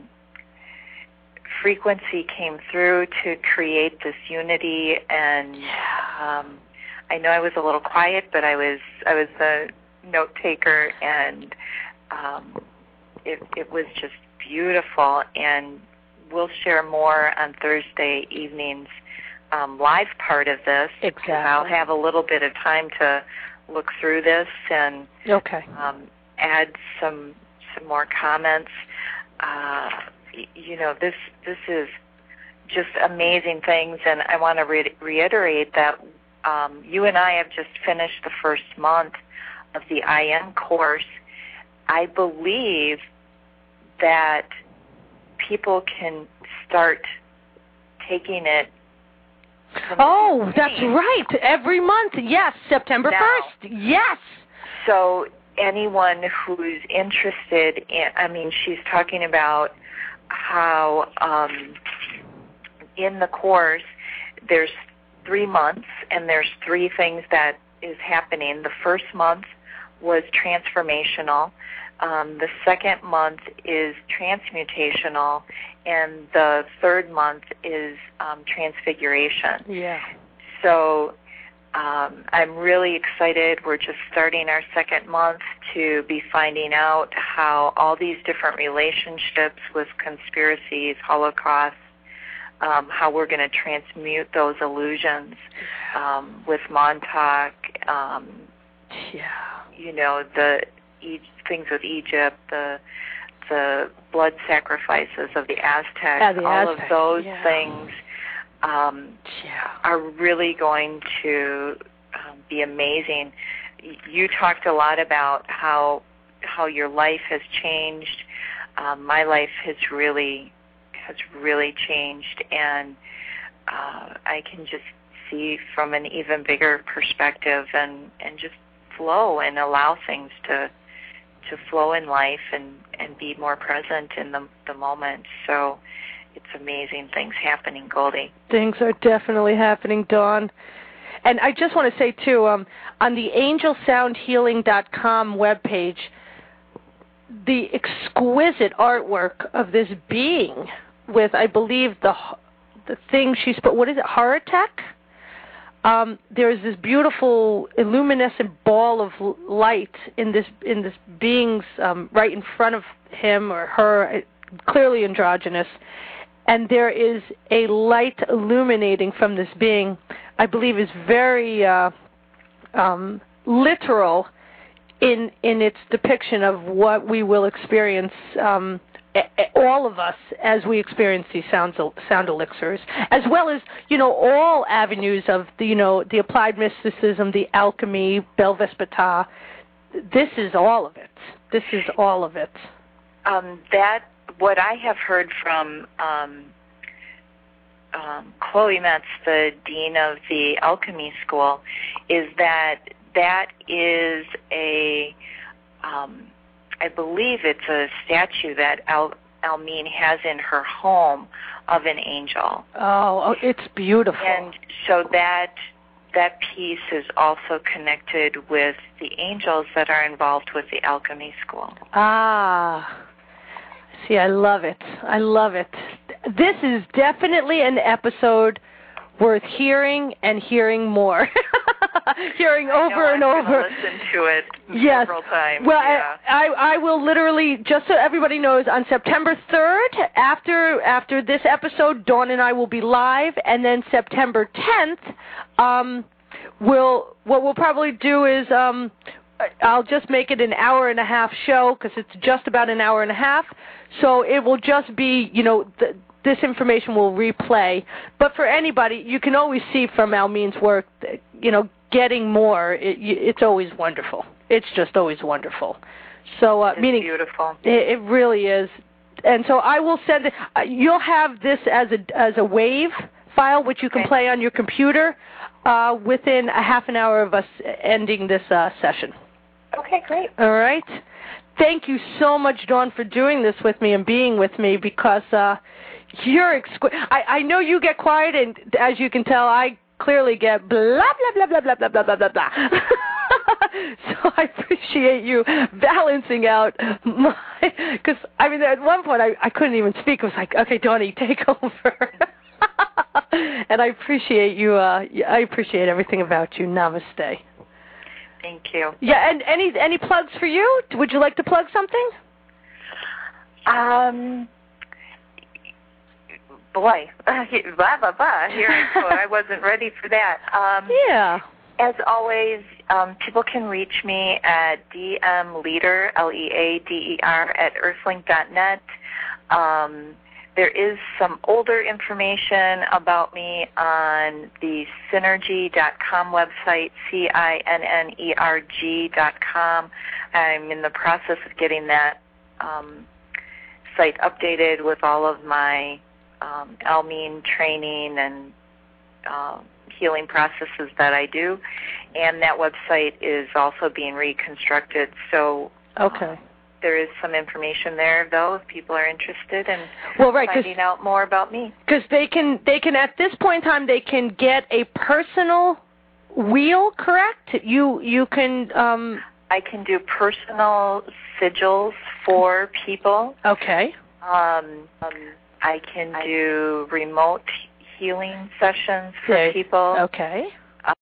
frequency came through to create this unity, and um, I know I was a little quiet, but I was I was a note taker, and um, it it was just beautiful. And we'll share more on Thursday evenings. Um, live part of this. Exactly. I'll have a little bit of time to look through this and okay. um, add some some more comments. Uh, y- you know, this this is just amazing things, and I want to re- reiterate that um, you and I have just finished the first month of the I M course. I believe that people can start taking it. Oh, that's right. Every month. Yes, September first. Yes. So anyone who's interested in, I mean, she's talking about how um, in the course there's three months and there's three things that is happening. The first month was transformational. Um, the second month is transmutational, and the third month is um, transfiguration. Yeah. So um, I'm really excited. We're just starting our second month to be finding out how all these different relationships with conspiracies, holocausts, um, how we're going to transmute those illusions um, with Montauk. Um, yeah. You know, the e- things with Egypt, the the blood sacrifices of the Aztecs, yeah, the all Aztecs. of those yeah. things um, yeah. are really going to um, be amazing. You talked a lot about how how your life has changed. Um, my life has really has really changed, and uh, I can just see from an even bigger perspective, and, and just flow and allow things to to flow in life, and, and be more present in the the moment. So it's amazing things happening, Goldie. Things are definitely happening, Dawn. And I just want to say, too, um, on the angel sound healing dot com webpage, the exquisite artwork of this being with, I believe, the the thing she's put, what is it, Horatech? Um, there's this beautiful illuminescent ball of light in this in this being's um, right in front of him or her, clearly androgynous, and there is a light illuminating from this being. I believe is very uh, um, literal in in its depiction of what we will experience, um, all of us, as we experience these sound sound elixirs, as well as, you know, all avenues of the, you know, the applied mysticism, the alchemy, Belle Vespita. This is all of it. This is all of it. Um, that what I have heard from. Um Um, Chloe Metz, the dean of the Alchemy School, is that that is a, um, I believe it's a statue that Al- Almeen has in her home of an angel. Oh, oh, it's beautiful. And so that that piece is also connected with the angels that are involved with the Alchemy School. Ah, see, I love it. I love it. This is definitely an episode worth hearing and hearing more. hearing over and I'm over. Listen to it yes. several times. Well, yeah. I, I I will literally, just so everybody knows, on September third, after after this episode, Dawn and I will be live, and then September tenth, um, we'll what we'll probably do is um. I'll just make it an hour and a half show because it's just about an hour and a half. So it will just be, you know, th- this information will replay. But for anybody, you can always see from Almeen's work, that, you know, getting more, it, it's always wonderful. It's just always wonderful. So, uh, it's meaning beautiful. It, it really is. And so I will send it. Uh, you'll have this as a as a wave file, which you can okay. play on your computer uh, within a half an hour of us ending this uh, session. Okay, great. All right. Thank you so much, Dawn, for doing this with me and being with me, because uh, you're exqu- I, I know you get quiet, and as you can tell, I clearly get blah, blah, blah, blah, blah, blah, blah, blah, blah. So I appreciate you balancing out my, because, I mean, at one point I, I couldn't even speak. I was like, okay, Dawnie, take over. And I appreciate you. Uh, I appreciate everything about you. Namaste. Thank you. Yeah, and any any plugs for you? Would you like to plug something? Um, boy, blah, blah, blah. Here I go. I wasn't ready for that. Um, yeah. As always, um, people can reach me at dmleader, L E A D E R, at earthlink dot net. Um, There is some older information about me on the Cinnergy dot com website, C I N N E R G dot com. I'm in the process of getting that um, site updated with all of my um, Almeen training and uh, healing processes that I do. And that website is also being reconstructed. So okay. Uh, there is some information there, though, if people are interested in well, right, finding out more about me. Because they can, they can at this point in time, they can get a personal wheel, correct? You, you can. Um, I can do personal sigils for people. Okay. Um, um, I can do remote healing sessions for okay. people. Okay.